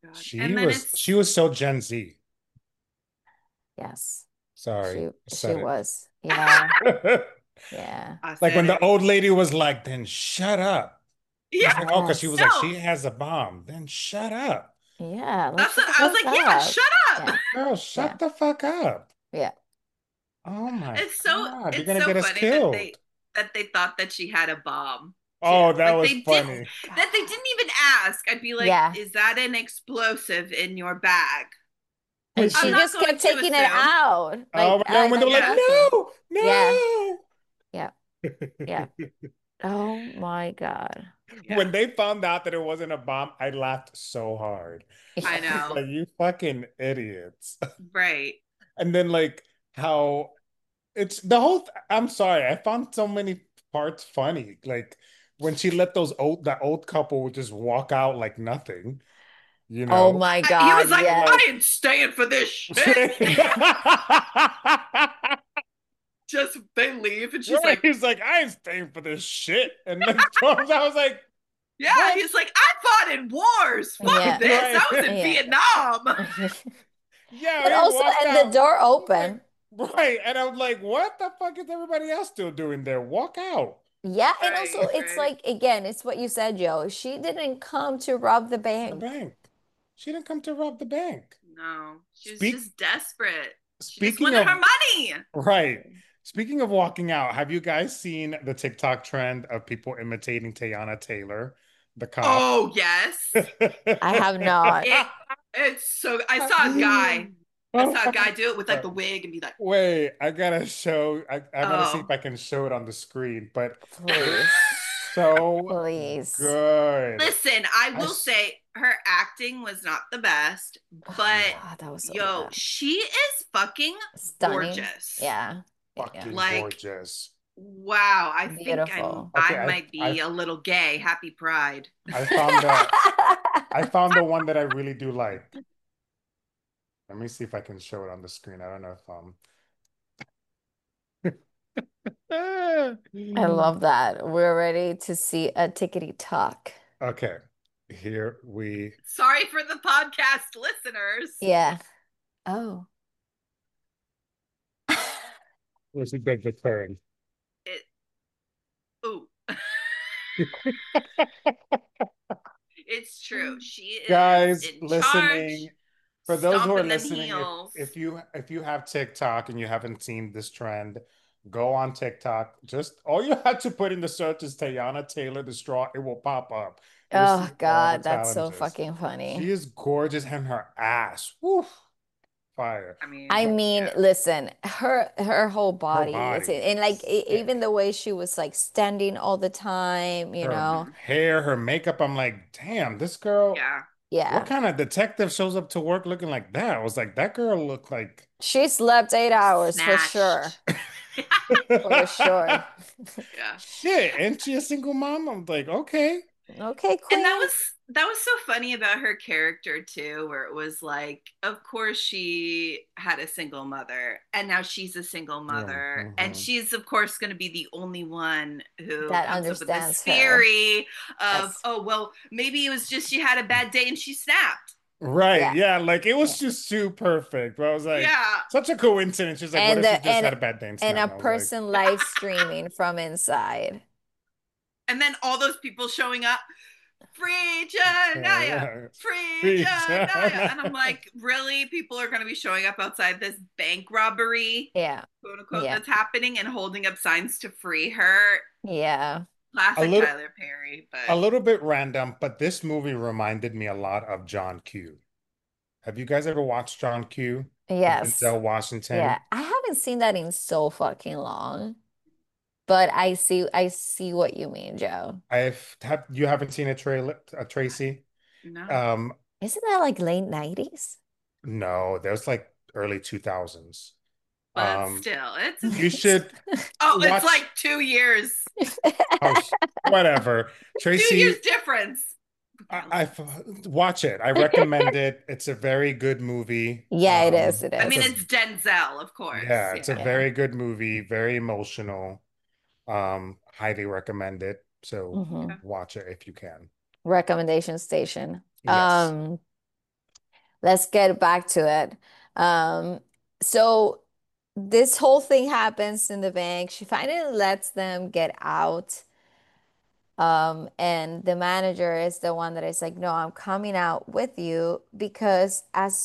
God. She And then was it's she was so Gen Z. Yes. Sorry, She I she said was. Yeah. it. Yeah. I Like said when the it. old lady was like, then shut up. Yeah. It's like, oh, because she Yes. was like, No. she has a bomb. Then shut up. Yeah. Like That's shut what the I was fuck like, yeah, up. shut up. Yeah. Girl, Yeah. shut the fuck up. Yeah. Oh my It's so God. You're it's gonna so get us funny killed. that they thought that she had a bomb too. Oh, that Like was they did Oh funny. that they God. didn't even ask. I'd be like, Yeah. is that an explosive in your bag? And I'm she Right. not just going kept to taking it assume. out. Oh my God, when they were Like like, Yeah. nothing. no, Yeah. no. Yeah. Yeah. Oh my God. Yeah. When they found out that it wasn't a bomb, I laughed so hard. I I was know. like, you fucking idiots. Right. And then like how it's the I'm sorry, I found so many parts funny. Like when she let that old couple would just walk out like nothing, you Oh know? my He was God. like, And Yes. I like ain't staying for this shit. Just they leave and she's right, like, he's like, I ain't staying for this shit. And then Tom's, I was like, yeah, what? he's like, I fought in wars. Fuck Yeah. this. Right. I was in Yeah. Vietnam. Yeah, But he also, walked and the out. door I was like, open. right. And I was like, what the fuck is everybody else still doing there? Walk out Yeah, and Right, also it's right. like again, it's what you said, Joe. She didn't come to rob the the bank. bank. She didn't come to rob the bank. No, she was Speak just desperate. She just speaking wanted her of money. right. Speaking of walking out, have you guys seen the TikTok trend of people imitating Teyana Taylor, the cop? Oh, yes. I have not. It it's so I saw a guy. I Oh saw a my guy do it with like God. the wig and be like, Wait, I gotta show. I'm gonna see if oh. I can show it on the screen, but Please. it's so Please. Listen, I will say her acting was not the best, Oh my but God, that was so yo, bad. she is fucking Stunning. gorgeous. Yeah. Yeah. fucking Like, gorgeous. wow, I think Beautiful. I Okay, might be a little gay. Happy Pride. I found I found the one that I really do like. Let me see if I can show it on the screen. I don't know if I love that. We're ready to see a tickety talk. Okay, here we Sorry for the podcast listeners. Yeah. Oh. Where's the big return? It ooh. It's true. She is Guys in listening, charge, for those who are stomping them listening, heels. if you have TikTok and you haven't seen this trend, go on TikTok. Just all you have to put in the search is Teyana Taylor the straw, it will pop up. You'll see Oh all the God, that's so challenges. fucking She funny. is gorgeous and her ass. Woof, fire. I mean, I But mean, yeah. listen, her whole her body, it's body, and like even sick. the way she was like standing all the time, you Her know. Mhm. hair, her makeup. I'm like, damn, this girl, Yeah. what Yeah. kind of detective shows up to work looking like that? I was like, that girl looked like She slept 8 hours for sure. Snatched. For sure. Yeah. shit. And she a single mom? I'm like, okay. Okay, And queen. that was so funny about her character too, where it was like, of course she had a single mother, and now she's a single Yeah. mother, and Hmm. she's of course going to be the only one who That comes up with this understands her. theory of, Yes. oh well, maybe it was just she had a bad day and she snapped. Right. Yeah. Yeah. Like it Yeah. was just too perfect. But I was like, Yeah. such a coincidence. She's like, what And if she the just had a bad day and and snap? a And I was like, person live streaming from inside. And then all those people showing up, free Janaya, free Preach. Janaya. And I'm like, really? People are going to be showing up outside this bank robbery, Yeah. quote unquote, Yeah. that's happening and holding up signs to free her. Yeah. a Classic little Tyler Perry, a but little bit random, but this movie reminded me a lot of John Q. Have you guys ever watched John Q with Yes. Denzel Washington? Yeah. I haven't seen that in so fucking long. But I see what you mean, Joe. I've have you haven't seen Tracy? no. Um, Isn't that like late 90s? no, there's like early 2000s. But Um, still, you should oh, it's watch like 2 years. oh whatever. 2 years Tracy, difference. I watch it. I recommend it. It's a very good movie. Yeah, it is. It I It's mean, a is. it's Denzel, of course. yeah, it's a Yeah. Yeah. very good movie, very emotional. Highly recommend it. So Hmm. Okay. watch it if you can. Recommendation station. Yes. let's get back to it. So this whole thing happens in the bank. She finally lets them get out. And the manager is the one that is like, no, I'm coming out with you because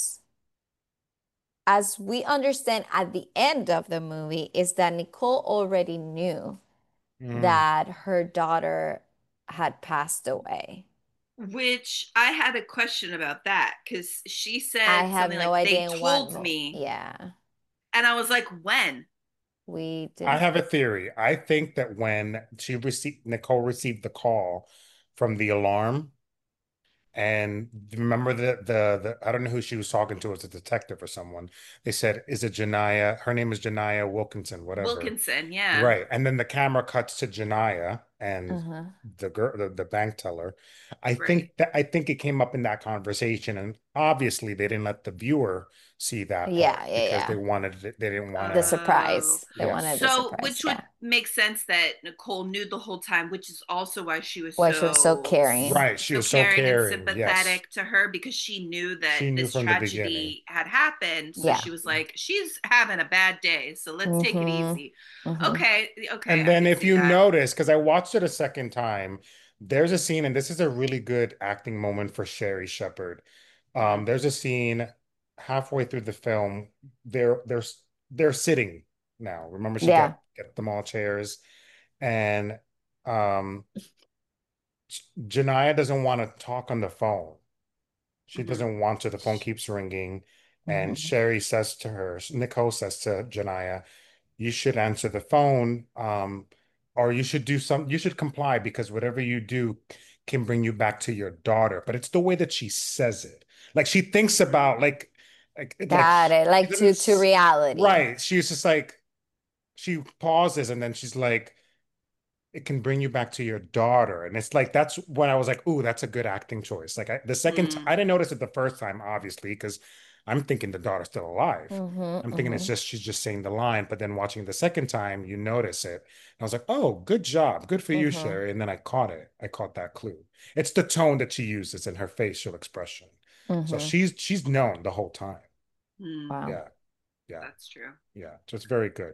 as we understand at the end of the movie is that Nicole already knew Mm. that her daughter had passed away. Which I had a question about that because she I said have something no like, they idea in what told mo me. yeah, And I was like, when? we I didn't. have a theory. I think that when Nicole received the call from the alarm, and remember the I don't know who she was talking to, as a detective or someone. They said, "Is it Janiyah? Her name is Janiyah Wilkinson, whatever." Wilkinson, yeah. Right. And then the camera cuts to Janiyah and Uh-huh. the girl, the bank teller. Right. I think it came up in that conversation, and obviously they didn't let the viewer see that Yeah, part yeah, because yeah. they didn't want The to. Oh. surprise. They wanted the Yes. So, surprise, which would yeah. make sense that Nicole knew the whole time, which is also why she was Why she was so caring. Right. She so was so caring and caring. Yes. sympathetic to her because she knew that She knew this from the beginning. tragedy had happened. So Yeah. she was like, she's having a bad day, so let's take it Mm-hmm. easy. Mm-hmm. Okay, okay, And I then could if see you that. notice, because I watched it a second time, there's a scene, and this is a really good acting moment for Sherry Shepherd. Mm, There's a scene halfway through the film. They're sitting now. Remember, she Yeah. get them all chairs, and um, Janiyah doesn't want to talk on the phone. She mhm, doesn't want to. The phone keeps ringing, and Mm-hmm. Sherry says to her, Nicole says to Janiyah, you should answer the phone, or you should do you should comply because whatever you do can bring you back to your daughter. But it's the way that she says it. Like she thinks mhm, about Got it. she Like doesn't to reality. right. She's just like she pauses and then she's like, it can bring you back to your daughter. And it's like that's when I was like, ooh, that's a good acting choice. The second mm, I didn't notice it the first time, obviously, because I'm thinking the daughter's still alive. Mm-hmm. I'm thinking it's Mm-hmm. just she's just saying the line, but then watching the second time, you notice it. And I was like, oh, good job. Good for you, Mm-hmm. Sherry. And then I caught it. I caught that clue. It's the tone that she uses in her facial expression. So Mm-hmm. she's known the whole time. mm. Wow. Yeah. Yeah. That's true. Yeah. So it's very good.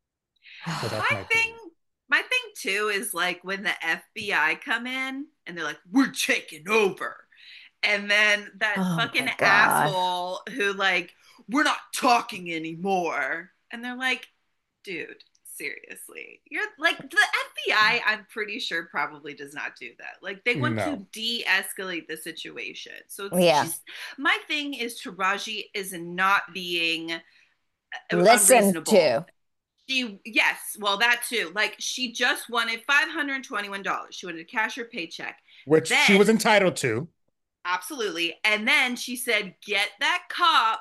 So that's My my thing, theory. my thing too is like when the FBI come in and they're like, "We're taking over," and then that Oh fucking my God. asshole who like, "We're not talking anymore," and they're like, "Dude, seriously, you're like the FBI." I'm pretty sure probably does not do that. Like they want to No. de-escalate the situation. So it's Yeah. she's my thing is Taraji is not being Listen unreasonable. to. Yes, well, that too. Like, she just wanted $521. She wanted to cash her paycheck. Which she was Then, entitled to. absolutely. And then she said, get that cop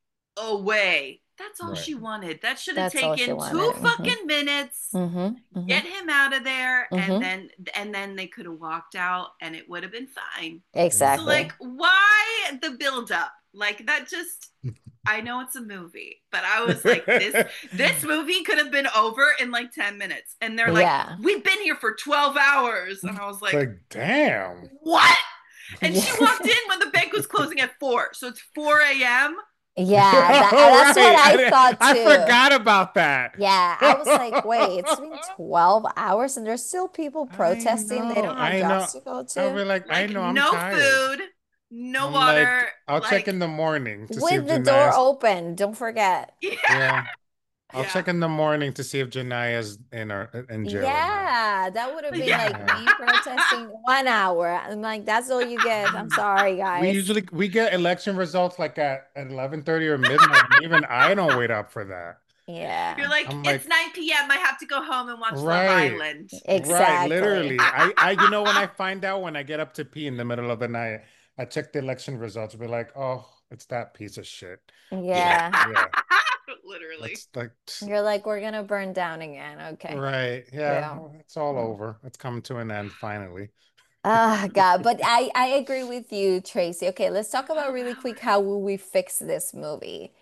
away. That's all Right. she wanted. That should have That's all she taken wanted. two Mm-hmm. fucking minutes. Mm-hmm. Mm-hmm. Get him out of there, Mm-hmm. and then they could have walked out, and it would have been fine. So, Mhm. like, Exactly. why the build up? Like that just I know it's a movie, but I was like, this movie could have been over in like 10 minutes. And they're like, Yeah. we've been here for 12 hours. And I was It's like, like, damn. what? And Yeah. she walked in when the bank was closing at 4. So it's 4 a.m. Yeah, All that's what right. I thought I too. forgot about that. Yeah, I was like, wait, it's been 12 hours and there's still people I protesting. They know. don't have I know. jobs to go I'll to. be like, I Like know I'm no tired. food, no I'm like, water. I'll check Like, in the morning to see if With the door Janaya's, open, don't forget. yeah, yeah. I'll yeah, check in the morning to see if Janaya's in jail or not. Yeah, that would have been yeah. like Yeah. me protesting 1 hour. I'm like, that's all you get. I'm sorry, guys. We get election results like at 11:30 or midnight, and even I don't wait up for that. You're Yeah, like, I'm it's like, 9 p.m. I have to go home and watch Love right, Island. right, exactly. literally. When I find out when I get up to pee in the middle of the night, I check the election results, be like, oh, it's that piece of shit. Yeah, So Yeah. yeah, literally. that's like, You're like, we're gonna burn down again. Okay. right, yeah, Yeah. it's all Mm. over. It's coming to an end finally. Ah, God. But I agree with you, Tracy. Okay, let's talk about 12 really quick how hours. will we fix this movie.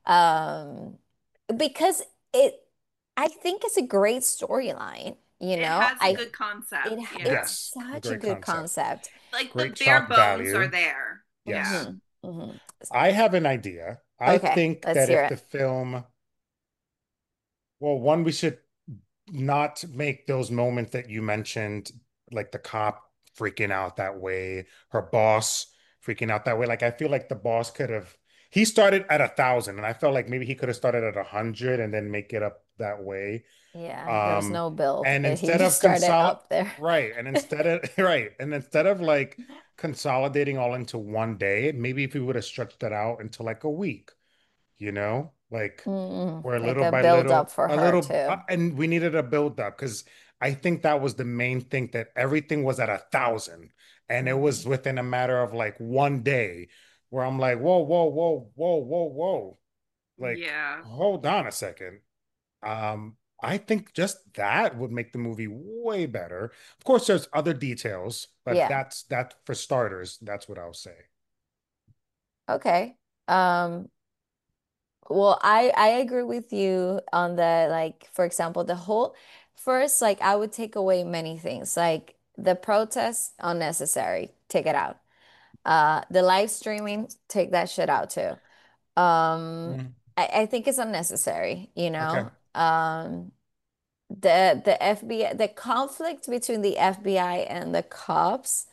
Um, because it I think it's a great storyline, you It know. has a good concept. Yeah. It's Yes, such a great good concept, concept. Like the great bare shock bones are value. there. Yeah. Yes. Hmm. Mhm. I have an idea. I Okay, think let's that hear if it. the film, well, one, we should not make those moments that you mentioned, like the cop freaking out that way, her boss freaking out that way. Like I feel like the boss could have, he started at 1,000, and I felt like maybe he could have started at 100 and then make it up that way. Yeah, there was Um, no build. and He instead just of started up there. right, and instead of right, and instead of like consolidating all into one day, maybe if we would have stretched that out into like a week, like where Like little a by build up little, for a her little, too. and we needed a build up because I think that was the main thing, that everything was at 1,000, and it was Mhm. within a matter of like one day where I'm like, whoa, whoa, whoa, whoa, whoa, whoa, like Yeah. hold on a second. I think just that would make the movie way better. Of course, there's other details, but Yeah. that's that for starters. That's what I'll say. Okay. Um, well, I agree with you on the like, for example, the whole first, like I would take away many things. Like the protest, unnecessary, take it out. The live streaming, take that shit out too. Mm, I think it's unnecessary, you okay. know. The FBI, the conflict between the FBI and the cops,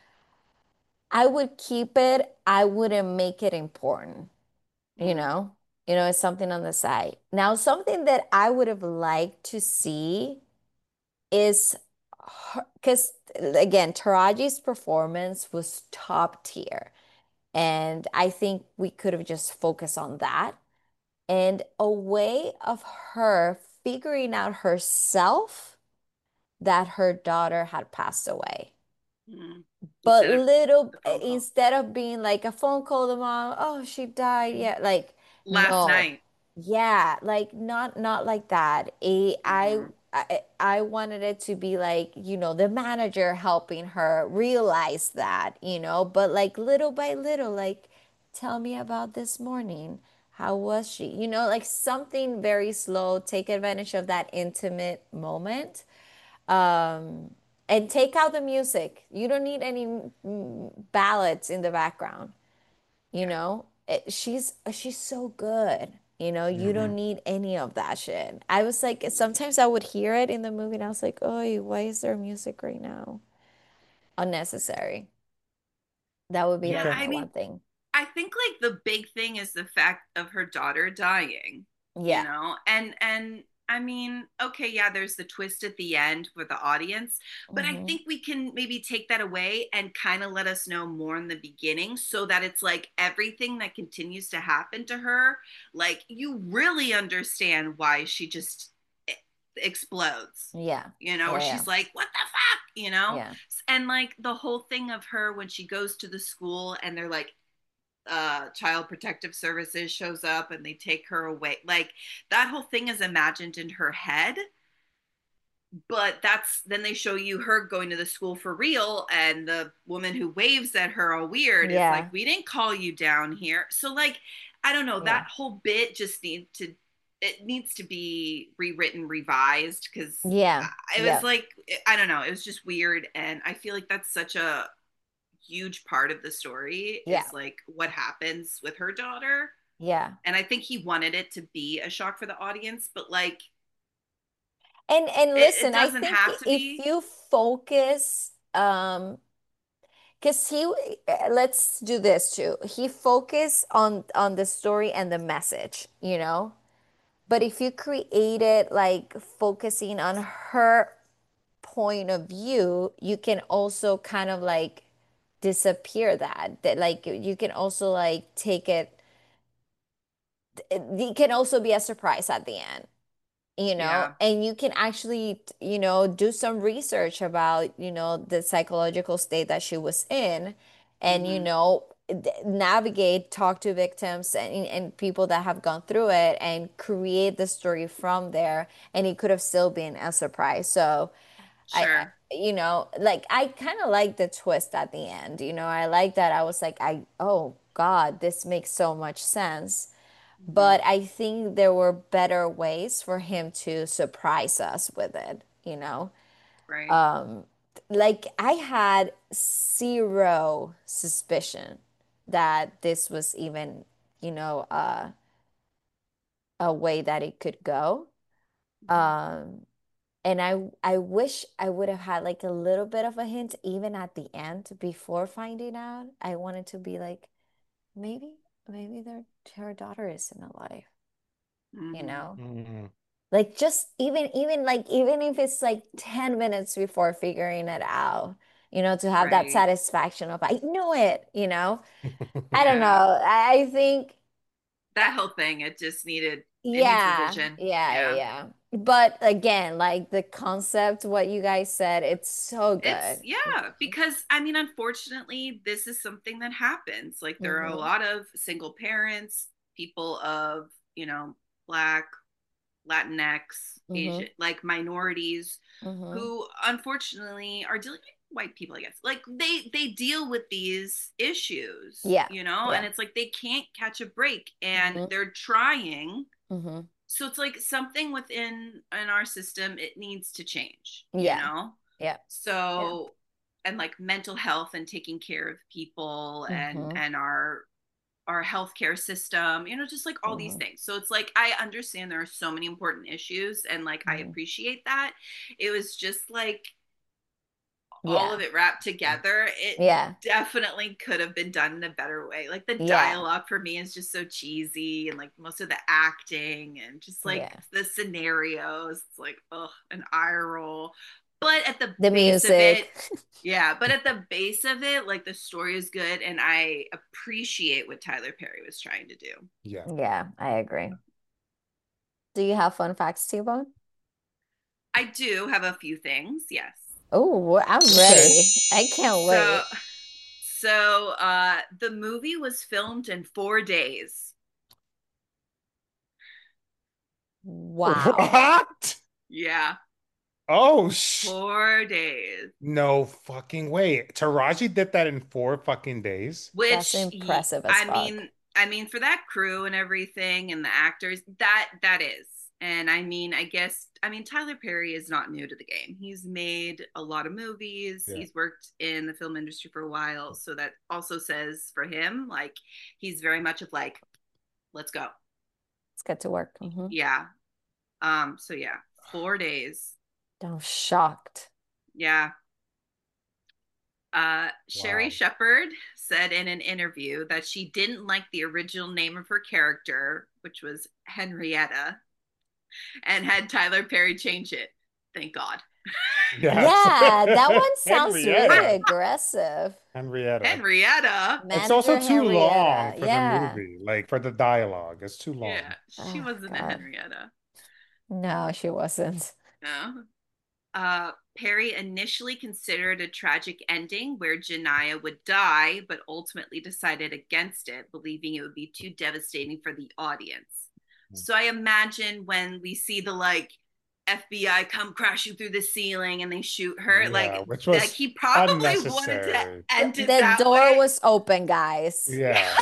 I would keep it. I wouldn't make it important, you Mm, know. You know, it's something on the side. Now, something that I would have liked to see is because again, Taraji's performance was top tier. And I think we could have just focused on that and a way of her figuring out herself that her daughter had passed away. mm. But Instead of little, the phone call instead of being like a phone call to mom, oh, she died. Yeah, like last no. night. Yeah, like not like that. Hmm. I wanted it to be like, the manager helping her realize that, but like little by little, like tell me about this morning. How was she? Like something very slow, take advantage of that intimate moment. And take out the music. You don't need any ballads in the background. Yeah. She's so good. You don't Hmm. need any of that shit. I was like, sometimes I would hear it in the movie and I was like, oh, why is there music right now? Unnecessary. That would be Yeah. like Okay. my I one mean, thing. I think like the big thing is the fact of her daughter dying, Yeah. and I mean, okay, yeah, there's the twist at the end for the audience, but I Hmm. think we can maybe take that away and kind of let us know more in the beginning so that it's like everything that continues to happen to her, like you really understand why she just explodes. Yeah. Where Yeah. she's like, what the fuck? Yeah. And like the whole thing of her when she goes to the school and they're like, child protective services shows up and they take her away, like that whole thing is imagined in her head, but that's then they show you her going to the school for real, and the woman who waves at her all weird is like, Yeah. we didn't call you down here. So like, I don't know, Yeah. that whole bit just needs to be rewritten, revised, because Yeah. it Yeah. was like, I don't know, it was just weird, and I feel like that's such a huge part of the story Yeah. is like what happens with her daughter. Yeah. And I think he wanted it to be a shock for the audience, but like And it listen, I doesn't think have to if be. you focus, because let's do this too. He focused on the story and the message. But if you create it like focusing on her point of view, you can also kind of like disappear that like you can also like take it can also be a surprise at the end. Yeah. And you can actually, do some research about, the psychological state that she was in and, Mm-hmm. navigate, talk to victims and people that have gone through it and create the story from there. And it could have still been a surprise. So Sure. like I kind of like the twist at the end. I like that. I was like, oh God, this makes so much sense. Mm-hmm. But I think there were better ways for him to surprise us with it. Right. Like I had zero suspicion that this was even, you know, a way that it could go. Um, and I wish I would have had like a little bit of a hint even at the end before finding out. I wanted to be like, maybe, maybe her daughter isn't alive, you Mhm. know? Mhm. Like just even if it's like 10 minutes before figuring it out, to have that Right. satisfaction of I know it, I don't know. Yeah. I think That whole thing, it needs yeah, revision. yeah, yeah, Yeah. yeah. But again, like the concept, what you guys said, it's so It's good. yeah, because I mean, unfortunately, this is something that happens. Like there are a Mm-hmm. lot of single parents, people of, black, Latinx, Mm-hmm. Asian, like minorities Mm-hmm. who unfortunately are dealing with white people, I guess. Like they deal with these issues, Yeah. and Yeah. it's like they can't catch a break and Mm-hmm. they're trying. Mm-hmm. So it's like something within in our system, it needs to change, Yeah. Yeah. Yeah. So and like mental health and taking care of people and Mm-hmm. our healthcare system, just like all these Mm-hmm. things. So it's like I understand there are so many important issues and like I Mm-hmm. appreciate that. It was just like all Yeah. of it wrapped together. It Yeah. definitely could have been done in a better way. Like the Yeah. dialogue for me is just so cheesy and like most of the acting and just like Yeah. the scenarios, it's like an eye roll. But at the The base of it, music. yeah, but at the base of it, like the story is good and I appreciate what Tyler Perry was trying to do. Yeah. Yeah, I agree. Do you have fun facts, T-Bone? I do have a few things, yes. Oh, I'm Okay. ready. I can't So wait. the movie was filmed in 4 days. Wow. What? Yeah, Oh, 4 days. no fucking way. Taraji did that in 4 fucking days. That's Which impressive as fuck. I mean for that crew and everything and the actors, that is. And I mean, Tyler Perry is not new to the game. He's made a lot of movies. Yeah. He's worked in the film industry for a while. So that also says for him, like he's very much of like, let's go. Let's get to work. Yeah. So yeah, 4 days. I'm shocked. Yeah. Sherry Wow. Shepard said in an interview that she didn't like the original name of her character, which was Henrietta, and had Tyler Perry change it. Thank God. Yes. Yeah, that one sounds really Henrietta. aggressive. Henrietta. Henrietta. It's also Manager too long Henrietta. for the Yeah. movie, like for the dialogue. It's too Yeah, long. she Oh, wasn't a God. Henrietta. No, she wasn't. No. Perry initially considered a tragic ending where Janiyah would die, but ultimately decided against it, believing it would be too devastating for the audience. So I imagine when we see the like FBI come crashing through the ceiling and they shoot her, Yeah, which like was he probably wanted to unnecessary. end it The that door way. was open, guys. Yeah.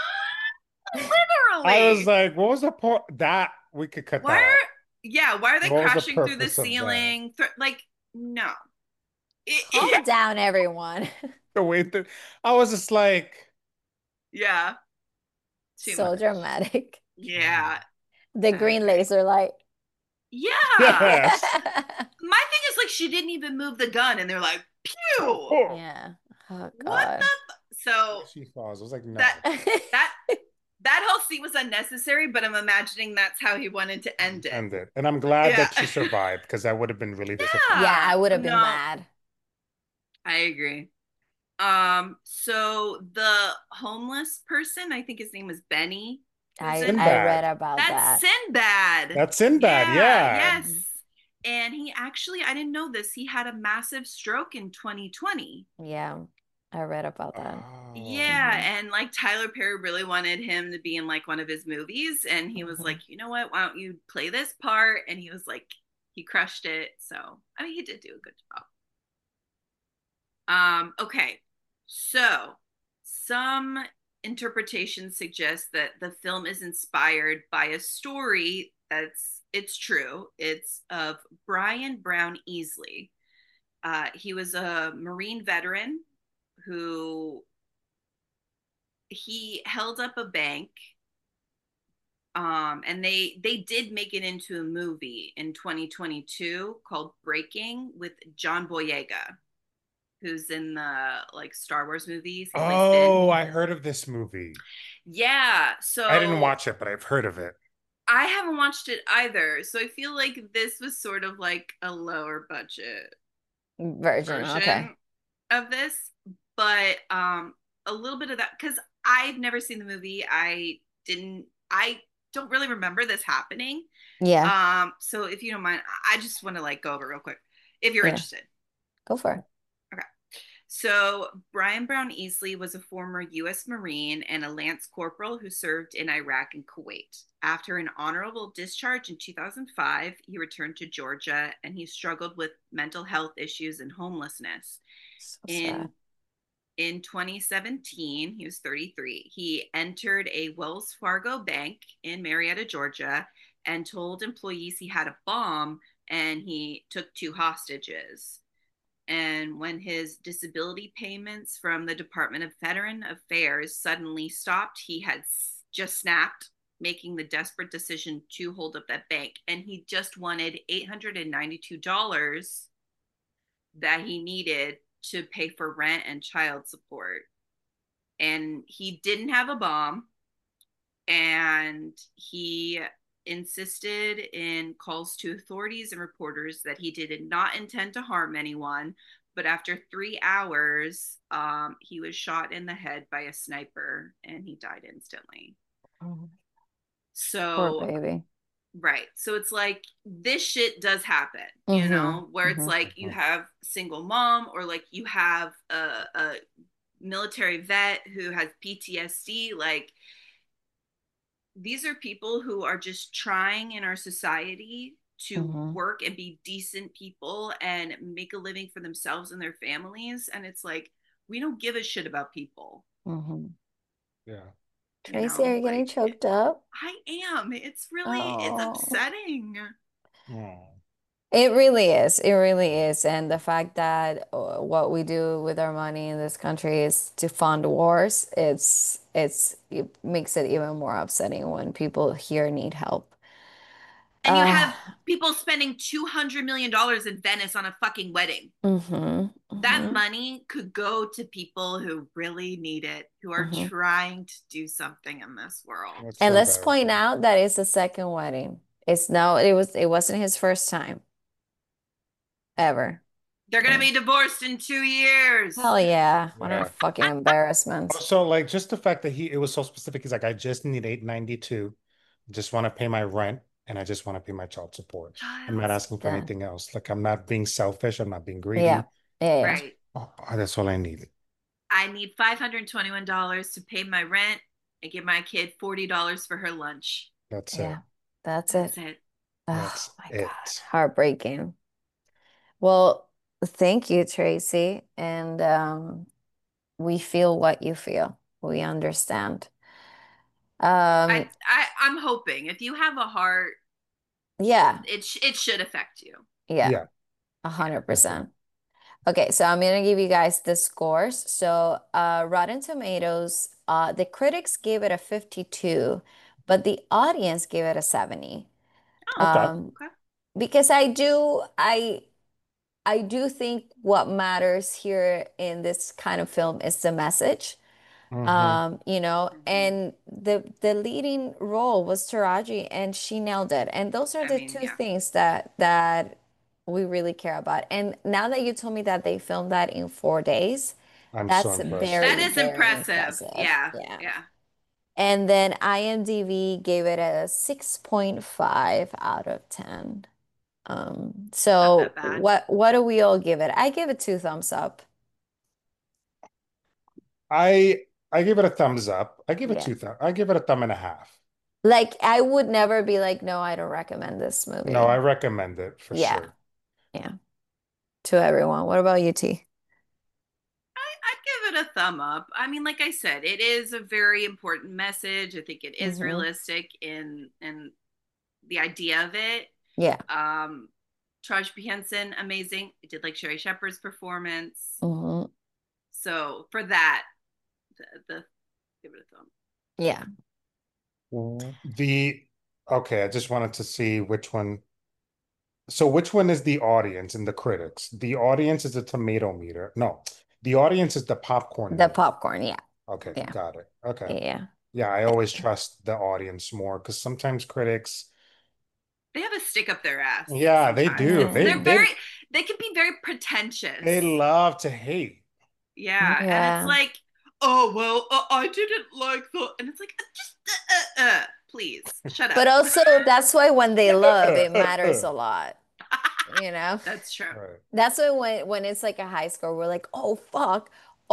I was Literally. like, what was the point? That we could cut Why that out. are why are they What was the crashing through the purpose of that? ceiling? Like no. Calm down, everyone. The way that I was just like, Yeah, too So much. dramatic. Yeah. The green Okay. laser light. Yeah. yes. My thing is like she didn't even move the gun and they're like, pew. Oh, Yeah. Oh What God. the so she falls. I was like, no. that that that whole scene was unnecessary, but I'm imagining that's how he wanted to end it. End it. And I'm glad Yeah. that she survived because that would have been really disappointing. Yeah, I would have been No, mad. I agree. So the homeless person, I think his name was Benny, who's in I read Sinbad. about that's that. Sinbad. That's Sinbad, Yeah, yeah. yes. And he actually, I didn't know this, he had a massive stroke in 2020. Yeah, I read about that. Yeah, and like Tyler Perry really wanted him to be in like one of his movies, and he was like, you know what, why don't you play this part? And he was like, he crushed it. So I mean, he did do a good job. Okay, so some interpretations suggest that the film is inspired by a story it's true. It's of Brian Brown Easley. He was a Marine veteran who he held up a bank, and they did make it into a movie in 2022 called Breaking with John Boyega, who's in the like Star Wars movies. He plays Finn. Oh, I heard of this movie. Yeah, I didn't so watch it, but I've heard of it. I haven't watched it either. So I feel like this was sort of like a lower budget Version. Okay. version of this, but a little bit of that because I've never seen the movie. I don't really remember this happening. Yeah. So if you don't mind, I just want to like go over real quick if you're Yeah. interested. Go for it. Okay. So Brian Brown Easley was a former U.S. Marine and a Lance Corporal who served in Iraq and Kuwait. After an honorable discharge in 2005, he returned to Georgia and he struggled with mental health issues and homelessness. So In sad. in 2017, he was 33. He entered a Wells Fargo bank in Marietta, Georgia, and told employees he had a bomb and he took two hostages. And when his disability payments from the Department of Veteran Affairs suddenly stopped, he had just snapped, making the desperate decision to hold up that bank. And he just wanted $892 that he needed to pay for rent and child support. And he didn't have a bomb. And he insisted in calls to authorities and reporters that he did not intend to harm anyone. But after 3 hours, he was shot in the head by a sniper and he died instantly. Oh, poor So, baby. right. So it's like this shit does happen, Mm-hmm. where it's Mm-hmm. like you have single mom or like you have a military vet who has PTSD. Like these are people who are just trying in our society to Mm-hmm. work and be decent people and make a living for themselves and their families. And it's like, we don't give a shit about people, Mm-hmm. Yeah. Tracy, are you getting like choked up? I am. It's Oh, upsetting. Oh. it really is. It really is. And the fact that what we do with our money in this country is to fund wars, it makes it even more upsetting when people here need help. And you Uh, have people spending $200 million in Venice on a fucking wedding. mm-hmm, That mm-hmm, money could go to people who really need it, who are mm-hmm. trying to do something in this world. That's And so let's point embarrassing. out that it's the second wedding. It wasn't his first time ever. They're gonna Okay. be divorced in 2 years. Hell yeah. What a Yeah. fucking embarrassment. Also, like just the fact that it was so specific. He's like, I just need 892. Just want to pay my rent and I just want to pay my child support. I'm Child not asking for Yeah. anything else. Like I'm not being selfish. I'm not being Yeah. greedy. Yeah. Yeah. right. Oh, that's all I need. I need $521 to pay my rent and give my kid $40 for her lunch. That's Yeah. it. That's That's it. it. Oh That's my God. it. Heartbreaking. Well, thank you, Tracy. And we feel what you feel. We understand. Um, I'm hoping if you have a heart, yeah. it should affect you. Yeah. Yeah, Yeah. 100%. definitely. Okay, so I'm gonna give you guys the scores. So, Rotten Tomatoes, the critics gave it a 52, but the audience gave it a 70. Oh, Okay. Um, okay. because I do think what matters here in this kind of film is the message. Hmm. Mhm. And the leading role was Taraji, and she nailed it. And those are I the mean, two yeah. things that we really care about. And now that you told me that they filmed that in 4 days, I'm so that's impressed. That very, is very impressive. impressive. Yeah. Yeah. Yeah. And then IMDb gave it a 6.5 out of 10. Not that So bad. what do we all give it? I give it two thumbs up. I give it a thumbs up. I give it Yeah. two thumbs. I give it a thumb and a half. Like I would never be like, no, I don't recommend this No, I movie. recommend it for Yeah, sure. yeah. To everyone. What about you, T? I'd give it a thumb up. I mean, like I said, it is a very important message. I think it is Mm-hmm. realistic in the idea of it. Yeah. Um, Taraji P. Henson, amazing. I did like Sherry Shepherd's performance. Mm-hmm. So for that, the give it a thumb. Yeah. Okay, I just wanted to see which one. So which one is the audience and the critics? The audience is the tomato meter. No, the audience is the popcorn The meter. popcorn, yeah. Okay, Yeah. got it. Okay. Yeah. Yeah, I always trust the audience more because sometimes critics, They have a stick up their ass yeah, they sometimes. do. Mm. They can be very They pretentious. love to hate. Yeah, and it's Yeah. like, oh well, I didn't like the, and it's like, just please shut up. But also that's why when they love, it matters a lot, you know? That's true. Right. That's when it's like a high score, we're like, oh fuck.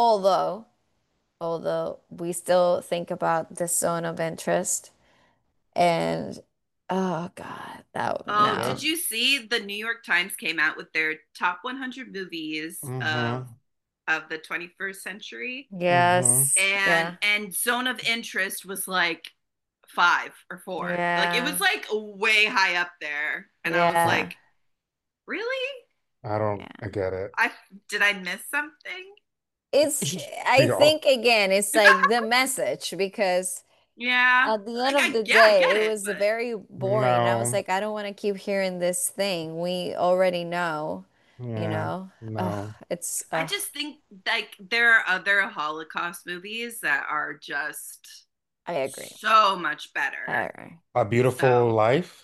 Although we still think about the zone of interest and oh God, that Oh, Yep. did no. you see the New York Times came out with their top 100 movies Mm-hmm. of the 21st century, Mm-hmm. Yes. Yeah. and Zone of Interest was like 5 or 4. Like it was Yeah. like way high up there, and I was Yeah. like, really? I get it. I did I miss something? It's, I We all, think again, it's like the message because Yeah, at the end like of the I day, get it it, was but very boring. I was no, like, I don't want to keep hearing this thing. We already know, you yeah, know. Ugh, no. it's I just think like there are other Holocaust movies that are just I agree. so much I better. agree. A Beautiful So, Life.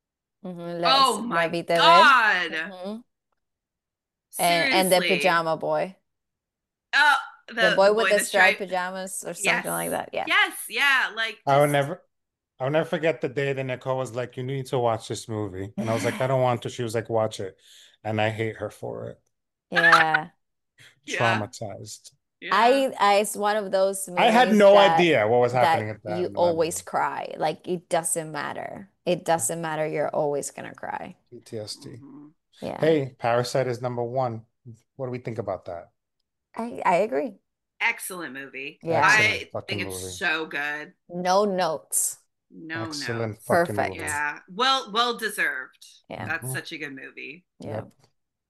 oh La my Vida Red. God. hmm and the Seriously. pajama boy. Oh, The the boy with boy in the the stripe. striped pajamas or Yes. something like that. Yeah. Yes, yeah, like I would just never, I would never forget the day that Nicole was like, "You need to watch this movie," and I was like, "I don't want to." She was like, "Watch it," and I hate her for it. Yeah. yeah, Traumatized. yeah. It's one of those I had movies no that idea what was happening that at you that always movie. cry. Like it doesn't matter. It doesn't matter. You're always gonna cry. PTSD. Mhm. Yeah. Hey, Parasite is number one. What do we think about that? I agree. Excellent movie. Yeah. Excellent I think fucking it's movie. so good. No notes. No Excellent notes. fucking movie. Perfect. Yeah. Well deserved. Yeah. That's Mhm. such a good movie. Yeah. Yep.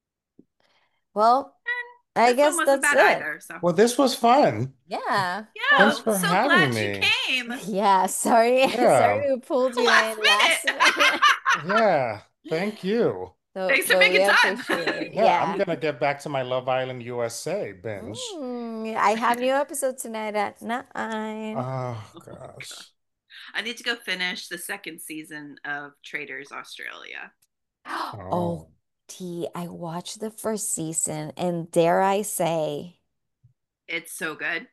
Well, I This one guess wasn't that's bad it. either. So Well, this was fun. Yeah. Thanks yeah, Well, for so having glad you me. came. yeah, sorry. Yeah. Sorry we pulled you Last in minute. last minute. Yeah. Thank you. So, Thanks for but we making time. appreciate it. Yeah, I'm Yeah. gonna get back to my Love Island USA binge. I have new episode tonight at 9. Oh Oh, God. gosh. I need to go finish the second season of Traders Australia. Oh, Oh. T, I watched the first season and dare I say, It's so good.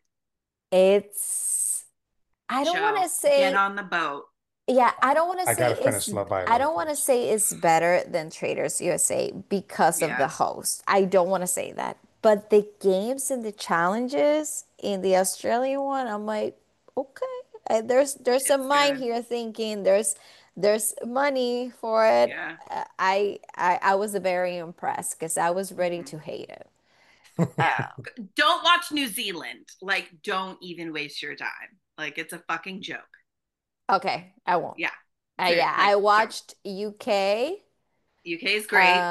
it's, I don't want to Joe, get say, on the boat. yeah, I don't want to I say gotta finish Love I Island don't want to first. say it's better than Traders USA because of the Yeah. host. I don't want to say that. But the games and the challenges in the Australian one, I'm like, okay, there's some It's mind good. here thinking there's money for it. Yeah. I was very impressed because I was ready Mhm. to hate it. Yeah. Don't watch New Zealand. Like, don't even waste your time. Like, it's a fucking joke. Okay, I won't. Yeah. Yeah, Like, I don't. watched UK, UK is great.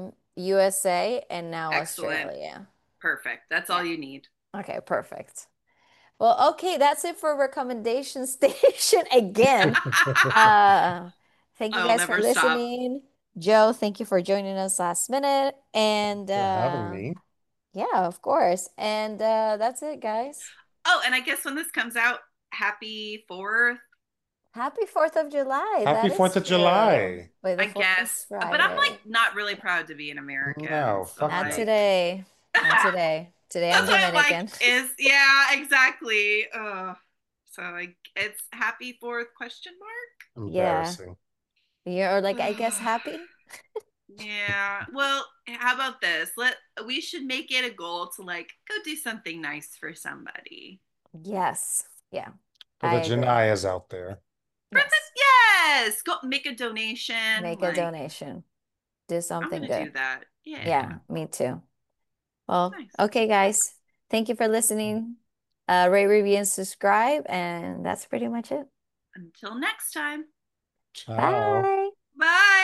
USA, and now Excellent. Australia. Perfect. That's Yeah. all you need. Okay, perfect. Well, okay, that's it for recommendation station again. Uh, thank you I'll guys for never stop. listening. Joe, thank you for joining us last minute. And For having me. yeah, of course. And that's it, guys. Oh, and I guess when this comes out, happy 4th, Happy 4th of July. Happy That is 4th of true. July. Wait, the I 4th is guess. But I'm like Friday. not really proud to be an American. No, So fuck Not no. like today. Not today. Today I'm that's what I'm like Dominican. is yeah, exactly. So like it's happy 4th question Yeah. Embarrassing. You're like, I mark? guess happy? Yeah. Well, how about this? We should make it a goal to like go do something nice for somebody. Yes. Yeah. For I the agree. Janayas out there. Yes. Yes. Go make a donation. Make a Like donation. Do I'm something gonna good. do that. Yeah. Yeah, me too. Well, Nice. okay, guys. Thank you for listening. Rate, review, and subscribe. And that's pretty much it. Until next time. Ciao. Bye. Bye.